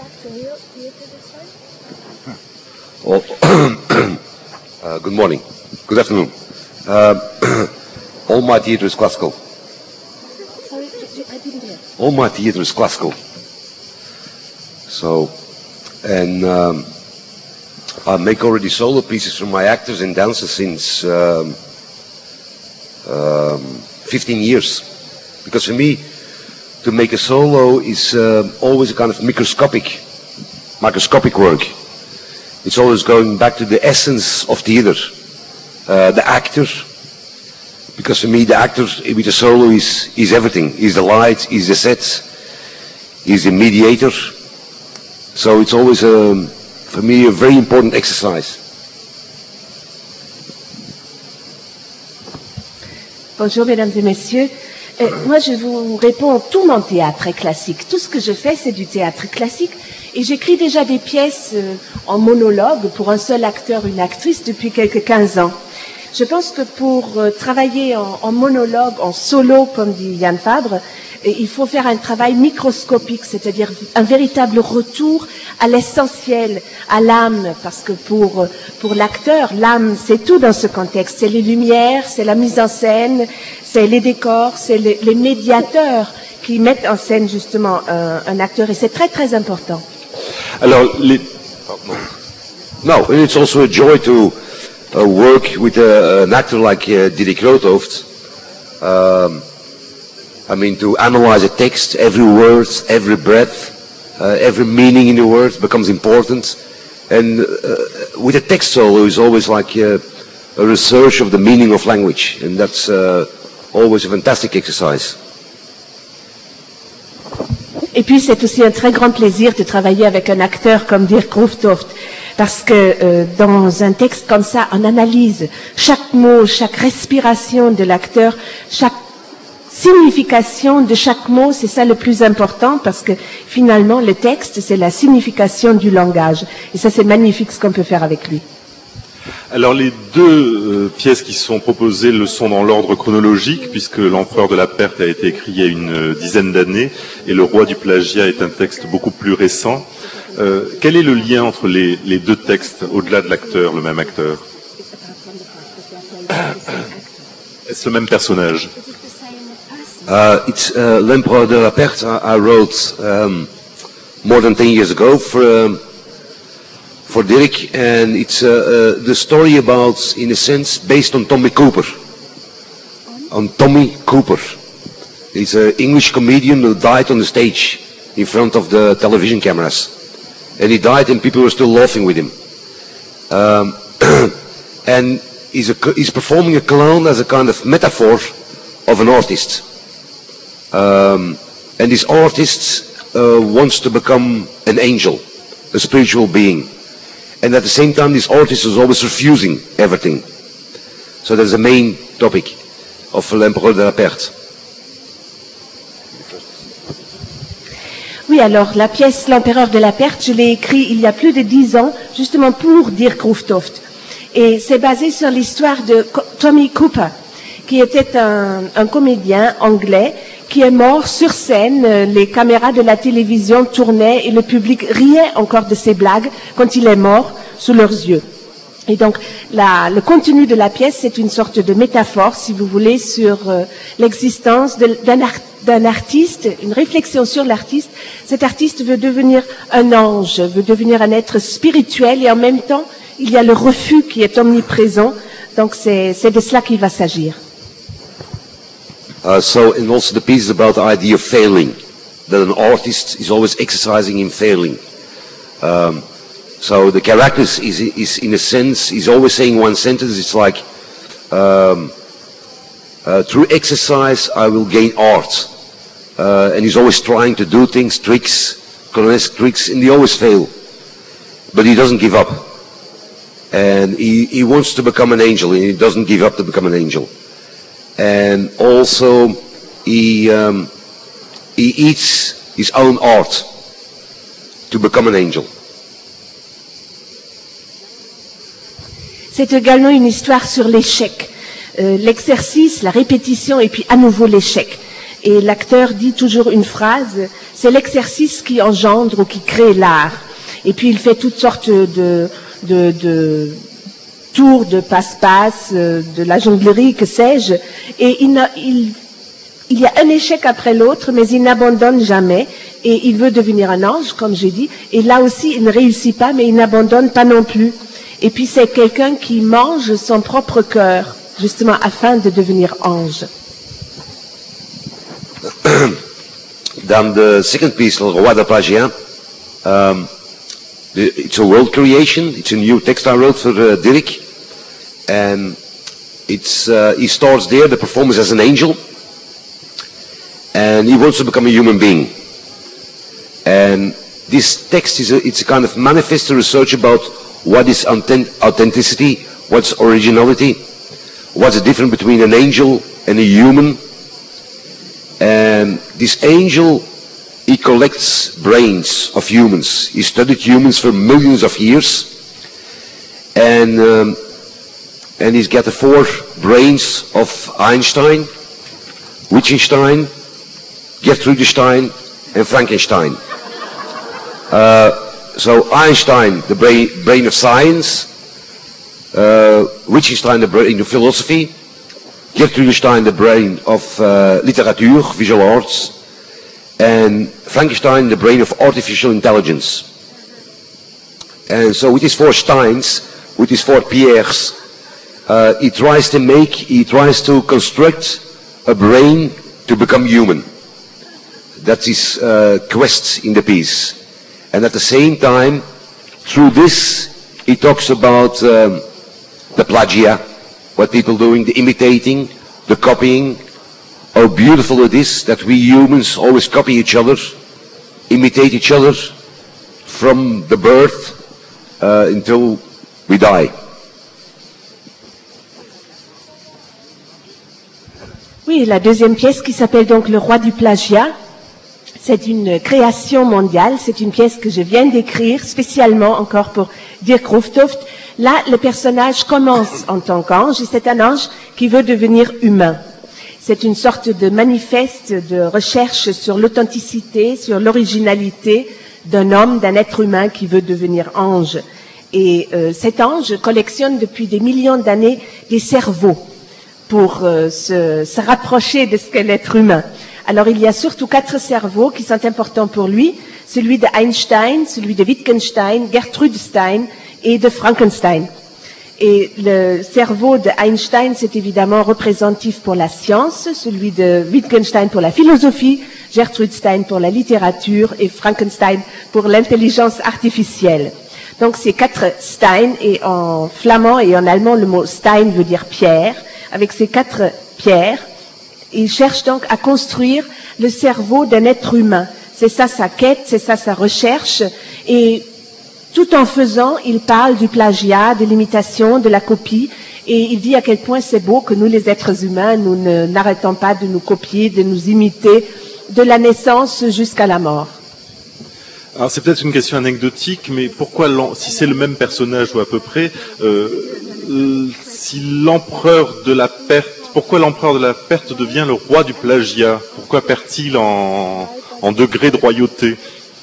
Well, uh, good morning, good afternoon. Uh, all my theatre is classical. All my theatre is classical. So, and um, I make already solo pieces for my actors and dancers since um, um, fifteen years. Because for me, to make a solo is uh, always a kind of microscopic, microscopic work. It's always going back to the essence of theater, uh, the actor. Because for me, the actor with the solo is is everything. Is the light, is the set, is the mediator. So it's always a, for me, a very important exercise. Bonjour mesdames et messieurs. Euh, moi je vous réponds, tout mon théâtre est classique. Tout ce que je fais c'est du théâtre classique et j'écris déjà des pièces euh, en monologue pour un seul acteur, une actrice depuis quelques quinze ans. Je pense que pour euh, travailler en, en monologue, en solo comme dit Yann Fabre, et il faut faire un travail microscopique, c'est-à-dire un véritable retour à l'essentiel, à l'âme, parce que pour, pour l'acteur, l'âme, c'est tout dans ce contexte. C'est les lumières, c'est la mise en scène, c'est les décors, c'est les, les médiateurs qui mettent en scène justement un, un acteur, et c'est très très important. Alors, les... No, and it's also a joy to uh, work with a, an actor like uh, Didi Kroothoofd. Um, I mean, to analyze a text, every word, every breath, uh, every meaning in the word becomes important. And uh, with a text solo is always like uh, a research of the meaning of language. And that's uh, always a fantastic exercise. Et puis c'est aussi un très grand plaisir de travailler avec un acteur comme Dirk Rooftoft, parce que euh, dans un texte comme ça, on analyse chaque mot, chaque respiration de l'acteur, chaque signification de chaque mot, c'est ça le plus important, parce que finalement, le texte, c'est la signification du langage. Et ça, c'est magnifique ce qu'on peut faire avec lui. Alors les deux euh, pièces qui sont proposées le sont dans l'ordre chronologique, puisque L'Empereur de la Perte a été écrit il y a une euh, dizaine d'années, et Le Roi du Plagiat est un texte beaucoup plus récent. Euh, quel est le lien entre les, les deux textes, au-delà de l'acteur, le même acteur? Est-ce le même personnage? Uh, it's uh, L'Empereur de la Perte. I, I wrote um, more than ten years ago for um, for Dirk, and it's uh, uh, the story about, in a sense, based on Tommy Cooper. On Tommy Cooper. He's an English comedian who died on the stage in front of the television cameras, and he died, and people were still laughing with him. Um, and he's, a, he's performing a clown as a kind of metaphor of an artist. Um, and this artist uh, wants to become an angel, a spiritual being. And at the same time, this artist is always refusing everything. So that's the main topic of L'Empereur de la Perte. Oui, alors la pièce L'Empereur de la Perte, je l'ai écrite il y a plus de dix ans, justement pour Dirk Roeftoft. Et c'est basé sur l'histoire de Tommy Cooper, qui était un, un comédien anglais qui est mort sur scène. Les caméras de la télévision tournaient et le public riait encore de ses blagues quand il est mort sous leurs yeux. Et donc, la, le contenu de la pièce, c'est une sorte de métaphore, si vous voulez, sur euh, l'existence d'un art, d'un artiste, une réflexion sur l'artiste. Cet artiste veut devenir un ange, veut devenir un être spirituel, et en même temps, il y a le refus qui est omniprésent. Donc, c'est de cela qu'il va s'agir. Uh, so, and also the piece is about the idea of failing, that an artist is always exercising in failing. Um, so the character is, is, is, in a sense, he's always saying one sentence. It's like, um, uh, through exercise I will gain art. Uh, and he's always trying to do things, tricks, Clownesque tricks, and they always fail. But he doesn't give up. And he, he wants to become an angel, and he doesn't give up to become an angel. And also, he, um, he eats his own art to become an angel. C'est également une histoire sur l'échec, euh, l'exercice, la répétition et puis à nouveau l'échec. Et l'acteur dit toujours une phrase, c'est l'exercice qui engendre ou qui crée l'art. Et puis il fait toutes sortes de, de, de tours de passe-passe, de la jonglerie, que sais-je, et il, a, il, il y a un échec après l'autre, mais il n'abandonne jamais, et il veut devenir un ange, comme j'ai dit, et là aussi il ne réussit pas, mais il n'abandonne pas non plus. Et puis c'est quelqu'un qui mange son propre cœur, justement afin de devenir ange. Then the second piece, Le Roi du Plagiat, um, the, it's a world creation. It's a new text I wrote for uh, Dirk, and it's uh, he starts there. The performance as an angel, and he wants to become a human being. And this text is a, it's a kind of manifest research about what is authenticity, what's originality, what's the difference between an angel and a human. And this angel, he collects brains of humans. He studied humans for millions of years. And, um, and he's got the four brains of Einstein, Wittgenstein, Gertrude Stein, and Frankenstein. Uh, so Einstein, the brain, brain of science, uh, Wittgenstein, the brain of philosophy, Gertrude Stein, the brain of uh, literatuur, visual arts, and Frankenstein, the brain of artificial intelligence. And so with these four Steins, with these four Pierres, uh, he tries to make, he tries to construct a brain to become human. That's his uh, quest in the piece. And at the same time, through this, he talks about um, the plagia, what people doing, the imitating, the copying, how beautiful it is that we humans always copy each other, imitate each other from the birth uh, until we die. Oui, la deuxième pièce qui s'appelle donc Le Roi du Plagiat, c'est une création mondiale, c'est une pièce que je viens d'écrire spécialement encore pour Dirk Rooftoft. Là, le personnage commence en tant qu'ange et c'est un ange qui veut devenir humain. C'est une sorte de manifeste de recherche sur l'authenticité, sur l'originalité d'un homme, d'un être humain qui veut devenir ange. Et euh, cet ange collectionne depuis des millions d'années des cerveaux pour euh, se, se rapprocher de ce qu'est l'être humain. Alors il y a surtout quatre cerveaux qui sont importants pour lui, celui de Einstein, celui de Wittgenstein, Gertrude Stein et de Frankenstein. Et le cerveau de Einstein, c'est évidemment représentatif pour la science, celui de Wittgenstein pour la philosophie, Gertrude Stein pour la littérature et Frankenstein pour l'intelligence artificielle. Donc ces quatre Stein, et en flamand et en allemand le mot Stein veut dire pierre, avec ces quatre pierres, il cherche donc à construire le cerveau d'un être humain. C'est ça sa quête, c'est ça sa recherche. Et tout en faisant, il parle du plagiat, de l'imitation, de la copie. Et il dit à quel point c'est beau que nous, les êtres humains, nous ne, n'arrêtons pas de nous copier, de nous imiter, de la naissance jusqu'à la mort. Alors c'est peut-être une question anecdotique, mais pourquoi, si c'est le même personnage ou à peu près, euh, si l'empereur de la perte, pourquoi l'empereur de la perte devient le roi du plagiat? Pourquoi perd-il en, en degré de royauté?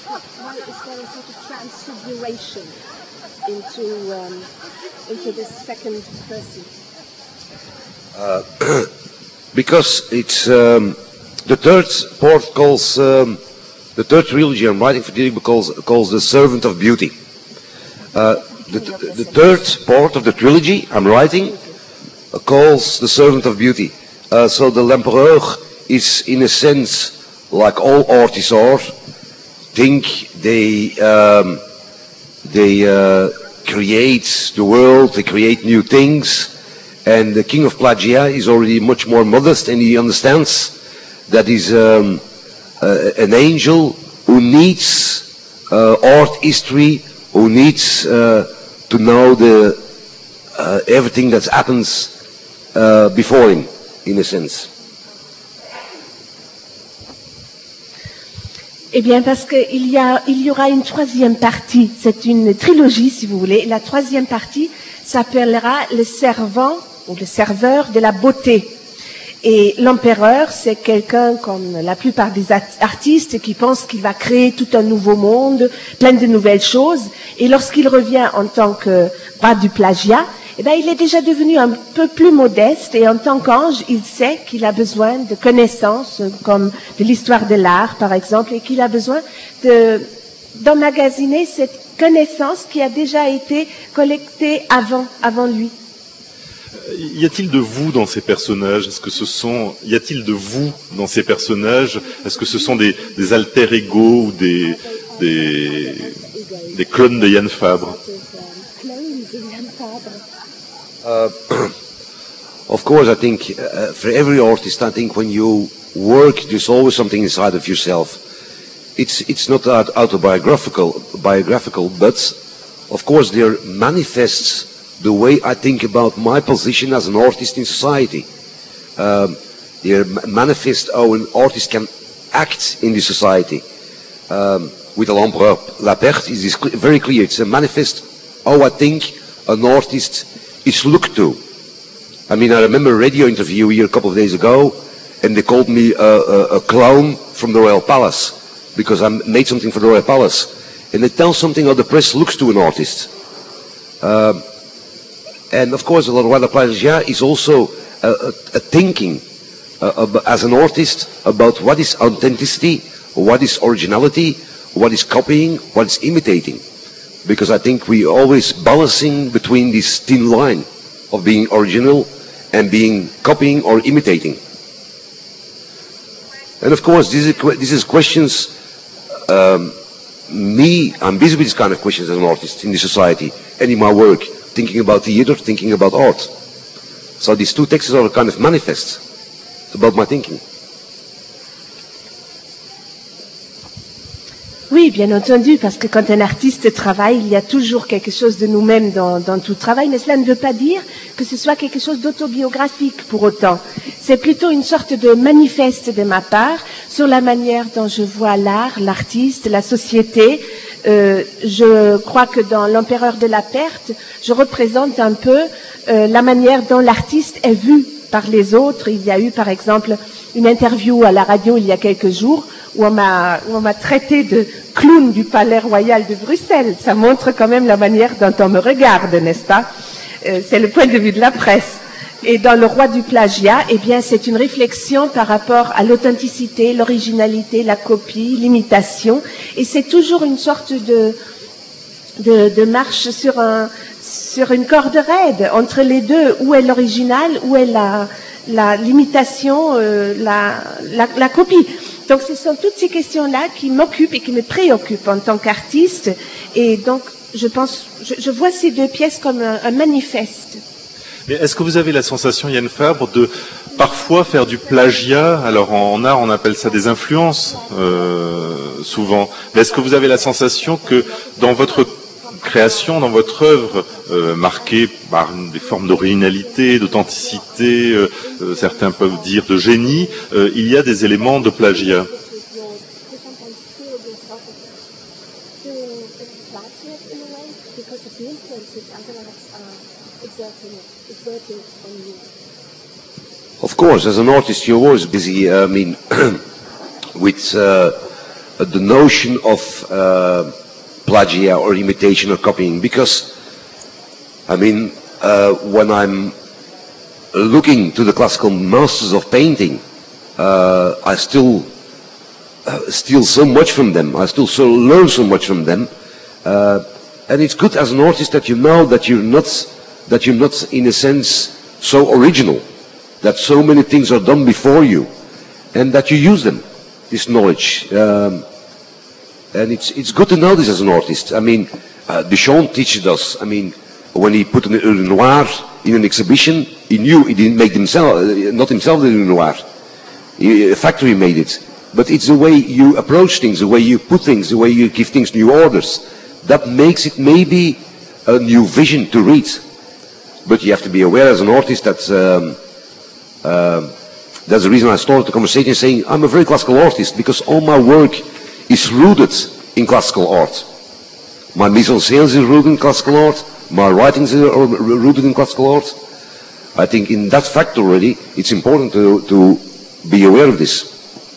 Uh, because it's um, the third part calls um, the third trilogy I'm writing for Dirk calls calls the Servant of Beauty. Uh, the, the third part of the trilogy I'm writing uh, calls the Servant of Beauty. Uh, so the L'Empereur is, in a sense, like all artists are. Think they um, they uh, create the world, they create new things. And the King of Plagia is already much more modest, and he understands that he's um, uh, an angel who needs uh, art history, who needs uh, to know the uh, everything that happens uh, before him, in a sense. Eh bien, parce qu'il y a, il y aura une troisième partie. C'est une trilogie, si vous voulez. La troisième partie s'appellera le servant ou le serveur de la beauté. Et l'empereur, c'est quelqu'un comme la plupart des artistes qui pense qu'il va créer tout un nouveau monde, plein de nouvelles choses. Et lorsqu'il revient en tant que roi du plagiat, eh ben, il est déjà devenu un peu plus modeste, et en tant qu'ange, il sait qu'il a besoin de connaissances, comme de l'histoire de l'art, par exemple, et qu'il a besoin de, d'emmagasiner cette connaissance qui a déjà été collectée avant, avant lui. Y a-t-il de vous dans ces personnages? Est-ce que ce sont, y a-t-il de vous dans ces personnages? Est-ce que ce sont des, des alter ego ou des, des, des clones de Yann Fabre? Uh, of course, I think uh, for every artist, I think when you work, there's always something inside of yourself. It's it's not autobiographical, biographical, but of course there manifests the way I think about my position as an artist in society. Um, there manifest how an artist can act in the society. Um, with L'Empereur La Perte, it is cl- very clear. It's a manifest how I think an artist is looked to. I mean, I remember a radio interview here a couple of days ago, and they called me a, a, a clown from the Royal Palace because I made something for the Royal Palace. And it tells something how the press looks to an artist. Um, and of course, a lot of Roi de Plagia is also a, a, a thinking uh, as an artist about what is authenticity, what is originality, what is copying, what is imitating. Because I think we always balancing between this thin line of being original and being copying or imitating. And of course, this is, this is questions, um, me, I'm busy with these kind of questions as an artist in the society and in my work, thinking about theater, thinking about art. So these two texts are kind of manifests about my thinking. Oui, Oui, bien entendu, parce que quand un artiste travaille, il y a toujours quelque chose de nous-mêmes dans, dans tout travail, mais cela ne veut pas dire que ce soit quelque chose d'autobiographique pour autant. C'est plutôt une sorte de manifeste de ma part sur la manière dont je vois l'art, l'artiste, la société. Euh, je crois que dans L'Empereur de la Perte, je représente un peu euh, la manière dont l'artiste est vu par les autres. Il y a eu, par exemple, une interview à la radio il y a quelques jours où on m'a, où on m'a traité de clown du Palais Royal de Bruxelles. Ça montre quand même la manière dont on me regarde, n'est-ce pas? euh, C'est le point de vue de la presse. Et dans Le Roi du plagiat, eh bien, c'est une réflexion par rapport à l'authenticité, l'originalité, la copie, l'imitation. Et c'est toujours une sorte de, de, de marche sur un, sur une corde raide entre les deux. Où est l'original, où est la, la, l'imitation, euh, la, la, la copie. Donc, ce sont toutes ces questions-là qui m'occupent et qui me préoccupent en tant qu'artiste. Et donc, je pense, je, je vois ces deux pièces comme un, un manifeste. Mais est-ce que vous avez la sensation, Yann Fabre, de parfois faire du plagiat? Alors, en art, on appelle ça des influences, euh, souvent. Mais est-ce que vous avez la sensation que dans votre création, dans votre œuvre, euh, marquée par des formes d'originalité, d'authenticité, euh, euh, certains peuvent dire de génie, euh, il y a des éléments de plagiat? Of course, as an artist, you're always busy, I mean, with uh, the notion of uh, plagiat or imitation or copying, because, I mean, uh, when I'm looking to the classical masters of painting, uh, I still uh, steal so much from them. I still so learn so much from them, uh, and it's good as an artist that you know that you're not, that you're not, in a sense, so original. That so many things are done before you, and that you use them, this knowledge. Um, and it's it's good to know this as an artist. I mean, uh, Duchamp teaches us. I mean, when he put an urinoir in an exhibition, he knew he didn't make himself, uh, not himself the urinoir. He, a factory made it. But it's the way you approach things, the way you put things, the way you give things new orders, that makes it maybe a new vision to read. But you have to be aware as an artist that. Um, Uh, that's the reason I started the conversation saying I'm a very classical artist, because all my work is rooted in classical art. My mise en scène is rooted in classical art. My writings are rooted in classical art. I think in that fact already, it's important to, to be aware of this.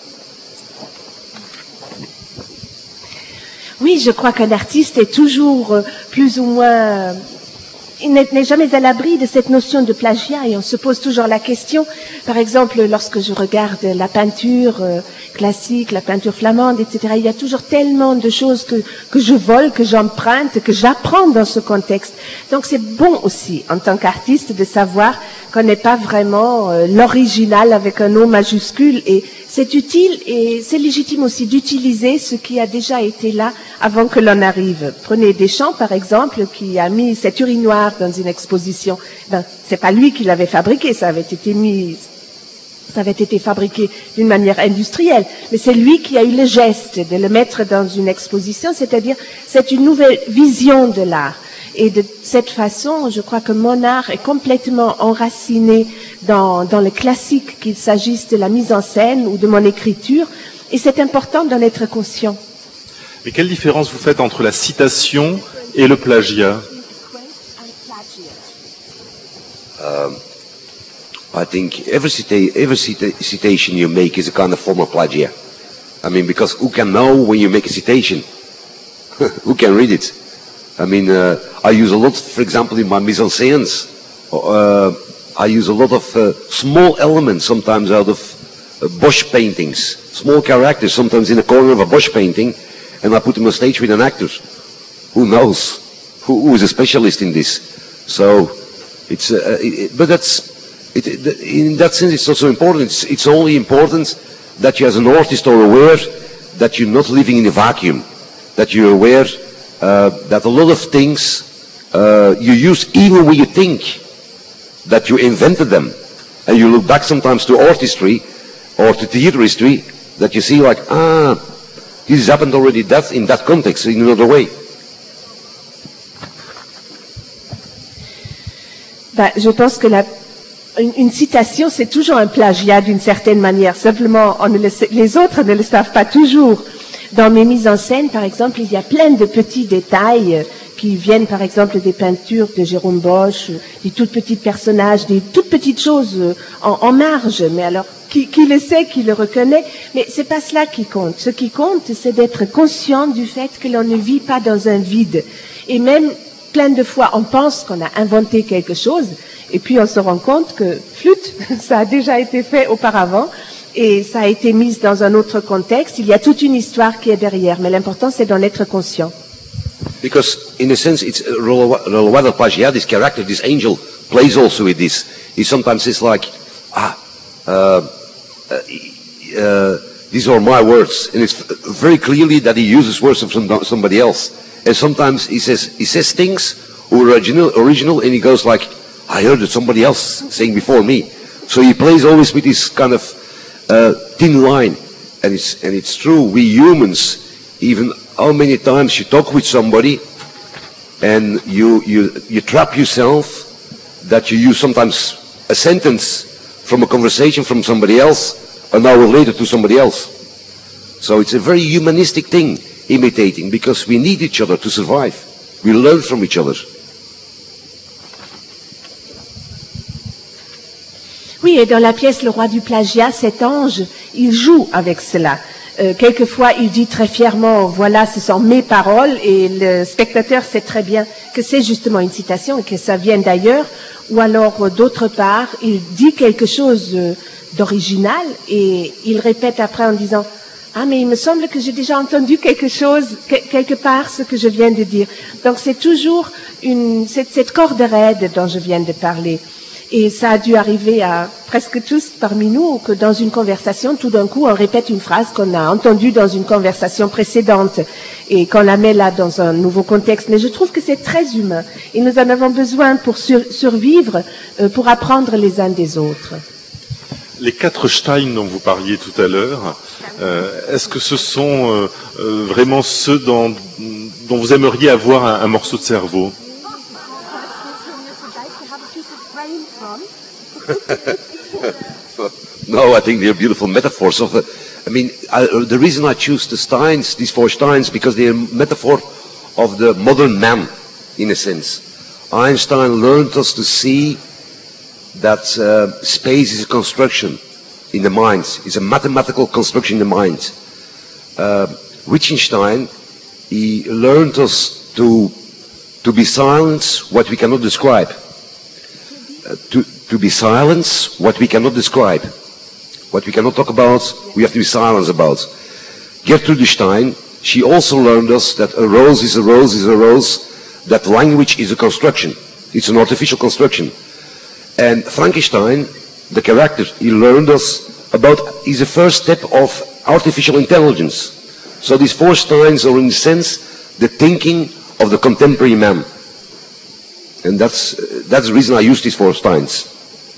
Oui, je crois qu'un artiste est toujours euh, plus ou moins... Il n'est jamais à l'abri de cette notion de plagiat, et on se pose toujours la question. Par exemple, lorsque je regarde la peinture euh, classique, la peinture flamande, et cetera, il y a toujours tellement de choses que, que je vole, que j'emprunte, que j'apprends dans ce contexte. Donc c'est bon aussi, en tant qu'artiste, de savoir qu'on n'est pas vraiment euh, l'original avec un O majuscule, et c'est utile et c'est légitime aussi d'utiliser ce qui a déjà été là avant que l'on arrive. Prenez Deschamps, par exemple, qui a mis cette urinoir dans une exposition. Ben, c'est pas lui qui l'avait fabriqué, ça avait été mis, ça avait été fabriqué d'une manière industrielle, mais c'est lui qui a eu le geste de le mettre dans une exposition, c'est-à-dire c'est une nouvelle vision de l'art. Et de cette façon, je crois que mon art est complètement enraciné dans, dans le classique, qu'il s'agisse de la mise en scène ou de mon écriture, et c'est important d'en être conscient. Mais quelle différence vous faites entre la citation et le plagiat? Um, I think every, cita- every cita- citation you make is a kind of form of plagiat. I mean, because who can know when you make a citation? Who can read it? I mean, uh, I use a lot, for example, in my mise en scènes, uh, I use a lot of uh, small elements, sometimes out of uh, Bosch paintings, small characters, sometimes in a corner of a Bosch painting, and I put them on stage with an actor. Who knows? Who, who is a specialist in this? So, it's, uh, it, but that's, it, in that sense, it's also important. It's, it's only important that you as an artist are aware that you're not living in a vacuum, that you're aware Uh, that a lot of things uh, you use even when you think that you invented them, and you look back sometimes to art history or to theater history, that you see like, ah, This has happened already that, in that context, in another way. Bah, je pense que la, une, une citation, c'est toujours un plagiat d'une certaine manière. Simplement, on ne le sait, les autres ne le savent pas toujours. Dans mes mises en scène, par exemple, il y a plein de petits détails qui viennent, par exemple, des peintures de Jérôme Bosch, des toutes petites personnages, des toutes petites choses en, en marge. Mais alors, qui, qui le sait, qui le reconnaît? Mais c'est pas cela qui compte. Ce qui compte, c'est d'être conscient du fait que l'on ne vit pas dans un vide. Et même, plein de fois, on pense qu'on a inventé quelque chose, et puis on se rend compte que, flûte, ça a déjà été fait auparavant, et ça a été mis dans un autre contexte. Il y a toute une histoire qui est derrière, mais l'important, c'est d'en être conscient. Because, in a sense, it's uh, Rolwada Plagia, this character, this angel, plays also with this. He sometimes says like, ah, uh, uh, uh, these are my words, and it's very clearly that he uses words of some, somebody else. And sometimes he says he says things original, original, and he goes like, I heard it somebody else saying before me. So he plays always with this kind of uh, thin line, and it's and it's true. We humans, even how many times you talk with somebody, and you you you trap yourself that you use sometimes a sentence from a conversation from somebody else an hour later to somebody else. So it's a very humanistic thing, imitating, because we need each other to survive. We learn from each other. Oui, et dans la pièce Le Roi du Plagiat, cet ange, il joue avec cela. Euh, quelquefois, il dit très fièrement, voilà, ce sont mes paroles, et le spectateur sait très bien que c'est justement une citation et que ça vient d'ailleurs, ou alors, euh, d'autre part, il dit quelque chose euh, d'original, et il répète après en disant, ah, mais il me semble que j'ai déjà entendu quelque chose, que, quelque part, ce que je viens de dire. Donc, c'est toujours une, cette, cette corde raide dont je viens de parler. Et ça a dû arriver à presque tous parmi nous, que dans une conversation, tout d'un coup, on répète une phrase qu'on a entendue dans une conversation précédente et qu'on la met là dans un nouveau contexte. Mais je trouve que c'est très humain et nous en avons besoin pour sur, survivre, euh, pour apprendre les uns des autres. Les quatre Stein dont vous parliez tout à l'heure, euh, est-ce que ce sont euh, euh, vraiment ceux dont, dont vous aimeriez avoir un, un morceau de cerveau? No, I think they're beautiful metaphors of the, I mean, I, the reason I choose the Steins, these four Steins, because they're a metaphor of the modern man, in a sense. Einstein learned us to see that uh, space is a construction in the mind. It's a mathematical construction in the mind. Uh, Wittgenstein, he learned us to, to be silent what we cannot describe. Uh, to, to be silent what we cannot describe. What we cannot talk about, we have to be silent about. Gertrude Stein, she also learned us that a rose is a rose is a rose, that language is a construction. It's an artificial construction. And Frankenstein, the character, he learned us about, is the first step of artificial intelligence. So these four Steins are in a sense the thinking of the contemporary man. And that's, that's the reason I use these four Steins.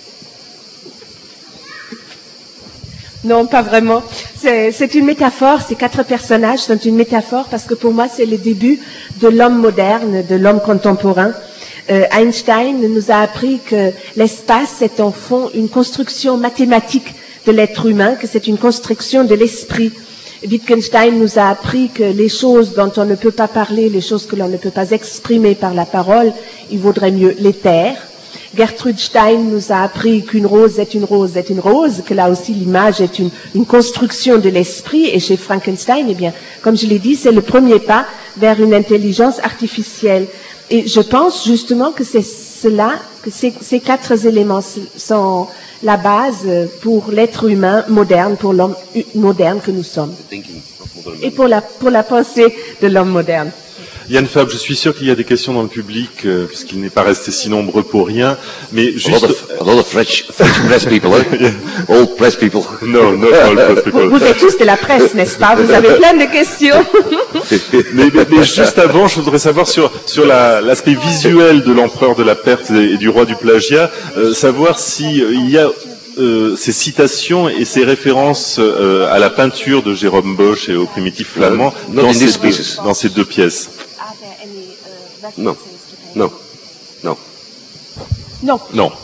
Non, pas vraiment. C'est, c'est une métaphore, ces quatre personnages sont une métaphore parce que pour moi c'est le début de l'homme moderne, de l'homme contemporain. Euh, Einstein nous a appris que l'espace est en fond une construction mathématique de l'être humain, que c'est une construction de l'esprit. Wittgenstein nous a appris que les choses dont on ne peut pas parler, les choses que l'on ne peut pas exprimer par la parole, il vaudrait mieux les taire. Gertrude Stein nous a appris qu'une rose est une rose est une rose, que là aussi l'image est une, une construction de l'esprit. Et chez Frankenstein, eh bien, comme je l'ai dit, c'est le premier pas vers une intelligence artificielle. Et je pense justement que c'est cela, que ces, ces quatre éléments sont la base pour l'être humain moderne, pour l'homme moderne que nous sommes. Et pour la, pour la pensée de l'homme moderne. Yann Fabre, je suis sûr qu'il y a des questions dans le public, euh, puisqu'il n'est pas resté si nombreux pour rien, mais juste... A lot of, a lot of French, French press people, hein? Yeah. All press people. No, not all press people. Vous, vous êtes tous de la presse, n'est-ce pas? Vous avez plein de questions. mais, mais, mais juste avant, je voudrais savoir sur, sur la, l'aspect visuel de l'empereur de la perte et, et du roi du plagiat, euh, savoir si euh, il y a euh, ces citations et ces références euh, à la peinture de Jérôme Bosch et au primitif flamand Uh, not dans, in ces these deux, pieces. dans ces deux pièces? No, no, no. Non. Non.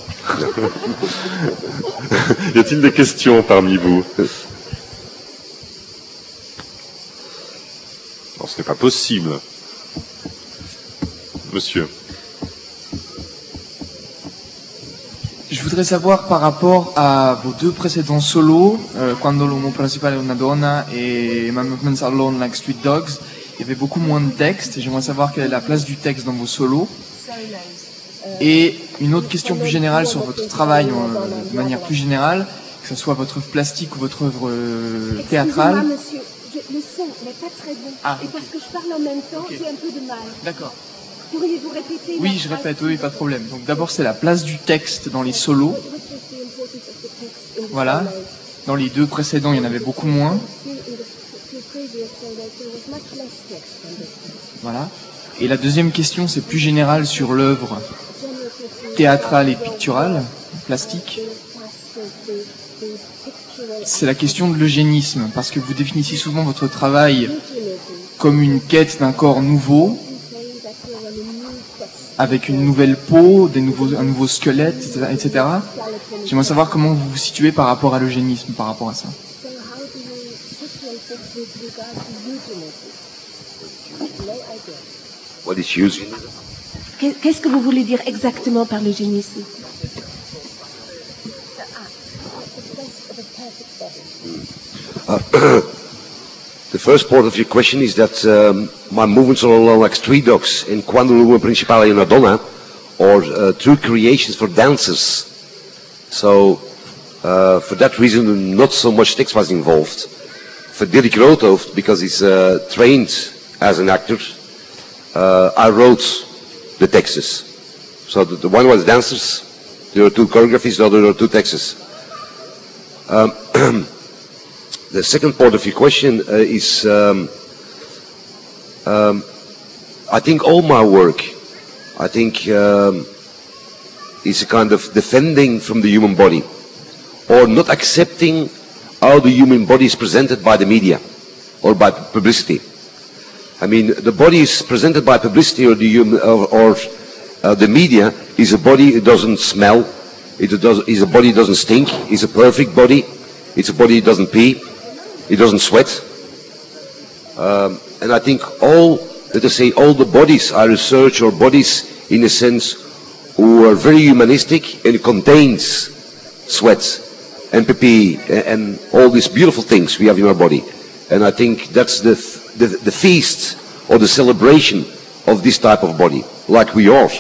Y a-t-il des questions parmi vous? Non, ce n'est pas possible. Monsieur. Je voudrais savoir par rapport à vos deux précédents solos, euh, Quando l'uomo principale è una donna et My Movements Are Alone Like Street Dogs, il y avait beaucoup moins de texte et j'aimerais savoir quelle est la place du texte dans vos solos. Et une autre question plus générale sur votre travail euh, de manière plus générale, que ce soit votre œuvre plastique ou votre œuvre euh, théâtrale. Excusez-moi, monsieur, je, le son n'est pas très bon. Ah, et parce que je parle en même temps, Ok. j'ai un peu de mal. D'accord. Pourriez-vous répéter Oui, la je phrase répète, oui, pas de problème. Donc d'abord c'est la place du texte dans les solos. Voilà. Dans les deux précédents, il y en avait beaucoup moins. Voilà. Et la deuxième question, c'est plus général sur l'œuvre théâtrale et picturale, plastique. C'est la question de l'eugénisme, parce que vous définissez souvent votre travail comme une quête d'un corps nouveau, avec une nouvelle peau, des nouveaux, un nouveau squelette, et cetera, et cetera. J'aimerais savoir comment vous vous situez par rapport à l'eugénisme, par rapport à ça. What is using? Qu'est- Qu'est-ce que vous voulez dire exactement par l'eugénisme? The first part of your question is that um, my movements are all like street dogs in Quando l'uomo principale è una donna, or uh, true creations for dancers. So, uh, for that reason, not so much text was involved. For Dirk Roodhoofd, because he's uh, trained as an actor, uh, I wrote the texts. So the, the one was dancers, there were two choreographies, the other were two texts. Um, The second part of your question uh, is, um, um, I think all my work, I think, um, is a kind of defending from the human body, or not accepting how the human body is presented by the media, or by publicity. I mean, the body is presented by publicity or the human, or, or uh, the media is a body that doesn't smell, it does, is a body that doesn't stink, it's a perfect body, it's a body that doesn't pee. It doesn't sweat. Um, and I think all, let us say, all the bodies I research are bodies, in a sense, who are very humanistic and it contains sweat and pee and, and all these beautiful things we have in our body. And I think that's the, the, the feast or the celebration of this type of body, like we are.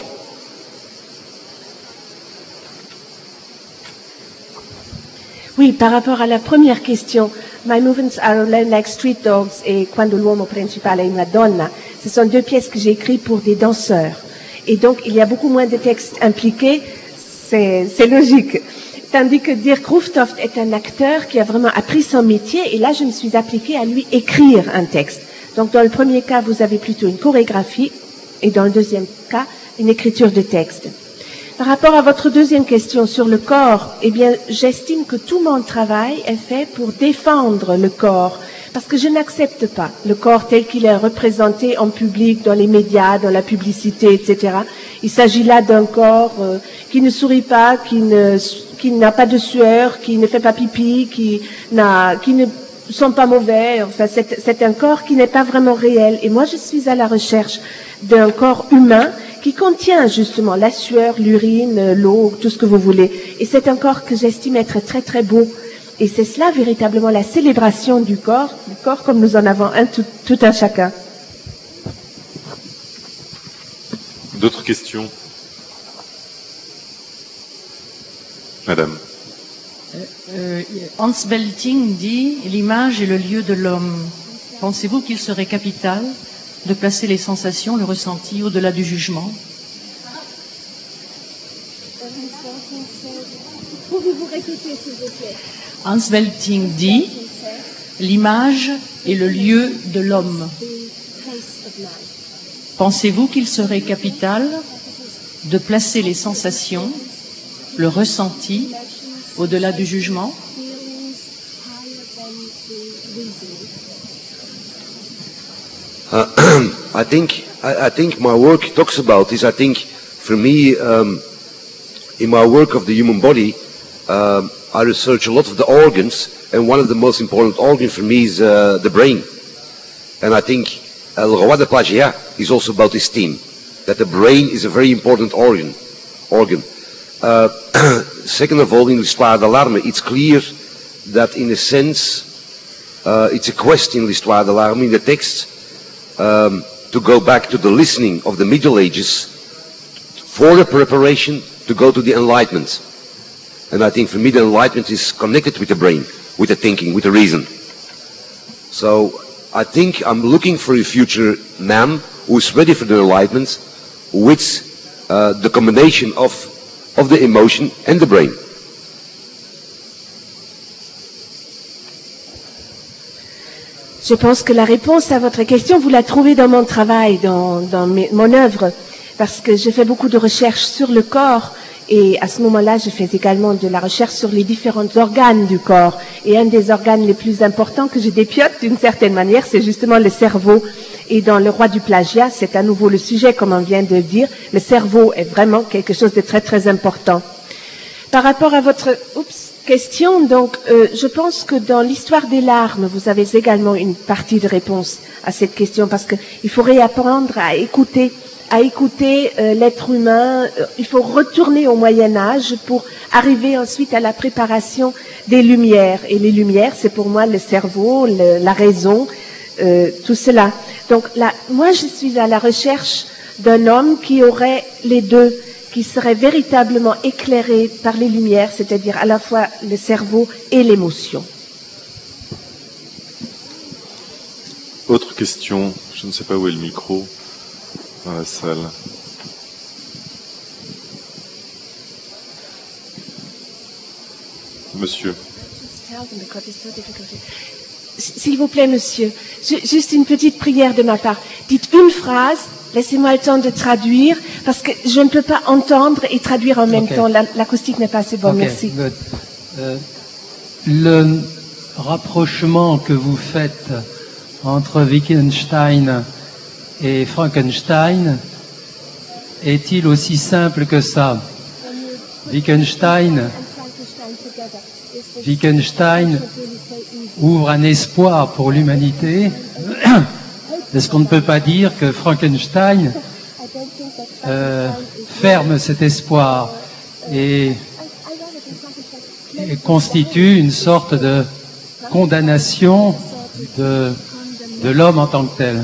Oui, par rapport à la première question, My Movements Are Alone Like Street Dogs et Quando l'uomo principale è una donna, ce sont deux pièces que j'ai écrites pour des danseurs. Et donc, il y a beaucoup moins de textes impliqués, c'est, c'est logique. Tandis que Dirk Roodhoofd est un acteur qui a vraiment appris son métier, et là, je me suis appliquée à lui écrire un texte. Donc, dans le premier cas, vous avez plutôt une chorégraphie, et dans le deuxième cas, une écriture de texte. Par rapport à votre deuxième question sur le corps, eh bien, j'estime que tout mon travail est fait pour défendre le corps, parce que je n'accepte pas le corps tel qu'il est représenté en public, dans les médias, dans la publicité, et cetera. Il s'agit là d'un corps euh, qui ne sourit pas, qui ne, qui n'a pas de sueur, qui ne fait pas pipi, qui n'a, qui ne sont pas mauvais. Enfin, c'est, c'est un corps qui n'est pas vraiment réel. Et moi, je suis à la recherche d'un corps humain qui contient justement la sueur, l'urine, l'eau, tout ce que vous voulez. Et c'est un corps que j'estime être très très beau. Et c'est cela véritablement la célébration du corps, du corps comme nous en avons un tout, tout un chacun. D'autres questions? Madame. Euh, Hans Belting dit « L'image est le lieu de l'homme ». Pensez-vous qu'il serait capital de placer les sensations, le ressenti au-delà du jugement? Pouvez-vous répéter, s'il vous plaît? Hans Belting dit « L'image est le lieu de l'homme ». Pensez-vous qu'il serait capital de placer les sensations, le ressenti au-delà du jugement? Uh, I think I, I think my work talks about this. I think for me, um, in my work of the human body, um, I research a lot of the organs, and one of the most important organs for me is uh, the brain. And I think uh, Le Roi de Plagiat is also about this theme, that the brain is a very important organ. Organ. Uh, second of all, in l'histoire d'alarme, it's clear that in a sense, uh, it's a question, l'histoire d'alarme, in the text. Um, to go back to the listening of the Middle Ages for the preparation to go to the Enlightenment. And I think for me the Enlightenment is connected with the brain, with the thinking, with the reason. So I think I'm looking for a future man who is ready for the Enlightenment with uh, the combination of, of the emotion and the brain. Je pense que la réponse à votre question, vous la trouvez dans mon travail, dans, dans mes, mon œuvre, parce que je fais beaucoup de recherches sur le corps, et à ce moment-là, je fais également de la recherche sur les différents organes du corps. Et un des organes les plus importants que je dépiote d'une certaine manière, c'est justement le cerveau. Et dans Le Roi du Plagiat, c'est à nouveau le sujet, comme on vient de le dire, le cerveau est vraiment quelque chose de très très important. Par rapport à votre oups, question, donc euh, je pense que dans l'histoire des larmes, vous avez également une partie de réponse à cette question, parce que il faut réapprendre à écouter, à écouter euh, l'être humain. Euh, il faut retourner au Moyen Âge pour arriver ensuite à la préparation des Lumières. Et les Lumières, c'est pour moi le cerveau, le, la raison, euh, tout cela. Donc là, moi, je suis à la recherche d'un homme qui aurait les deux, qui serait véritablement éclairé par les lumières, c'est-à-dire à la fois le cerveau et l'émotion. Autre question, je ne sais pas où est le micro dans la salle. Monsieur. S'il vous plaît, monsieur, juste une petite prière de ma part. Dites une phrase. Laissez-moi le temps de traduire, parce que je ne peux pas entendre et traduire en même okay. temps. L'acoustique n'est pas assez bonne. Okay, merci. Euh, le rapprochement que vous faites entre Wittgenstein et Frankenstein est-il aussi simple que ça? Wittgenstein, Wittgenstein ouvre un espoir pour l'humanité. Est-ce qu'on ne peut pas dire que Frankenstein euh, ferme cet espoir et, et constitue une sorte de condamnation de, de l'homme en tant que tel?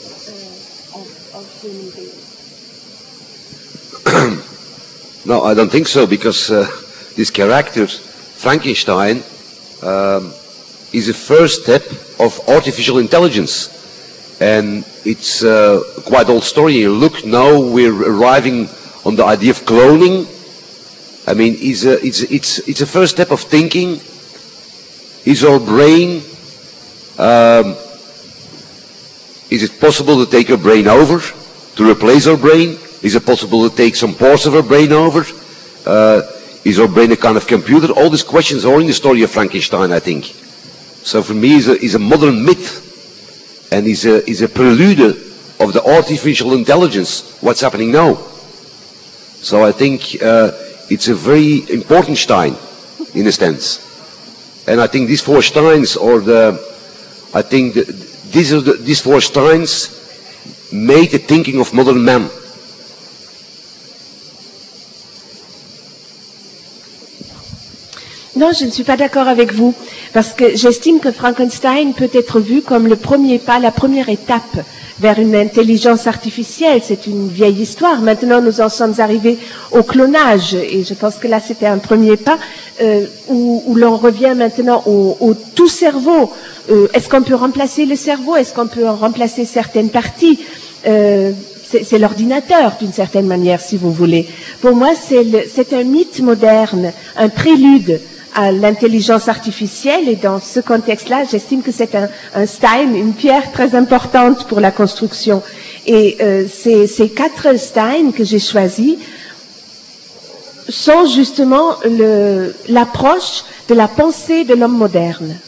No, I don't think so, because uh, this character, Frankenstein, um, is a first step of artificial intelligence. And it's uh, a quite old story. Look, now we're arriving on the idea of cloning. I mean, it's a, it's, it's, it's a first step of thinking. Is our brain, um, is it possible to take our brain over, to replace our brain? Is it possible to take some parts of our brain over? Uh, is our brain a kind of computer? All these questions are in the story of Frankenstein, I think. So for me, it's a, it's a modern myth. And is a, is a prelude of the artificial intelligence, what's happening now. So I think uh, it's a very important Stein, in a sense. And I think these four Steins are the, I think the, these, are the, these four Steins made the thinking of modern man. Non, je ne suis pas d'accord avec vous, parce que j'estime que Frankenstein peut être vu comme le premier pas, la première étape vers une intelligence artificielle. C'est une vieille histoire. Maintenant, nous en sommes arrivés au clonage, et je pense que là, c'était un premier pas euh, où, où l'on revient maintenant au, au tout cerveau. Euh, est-ce qu'on peut remplacer le cerveau? Est-ce qu'on peut en remplacer certaines parties? euh, C'est l'ordinateur, d'une certaine manière, si vous voulez. Pour moi, c'est un mythe moderne, un prélude à l'intelligence artificielle, et dans ce contexte-là, j'estime que c'est un, un Stein, une pierre très importante pour la construction. Et euh, ces, ces quatre Stein que j'ai choisis sont justement le- l'approche de la pensée de l'homme moderne.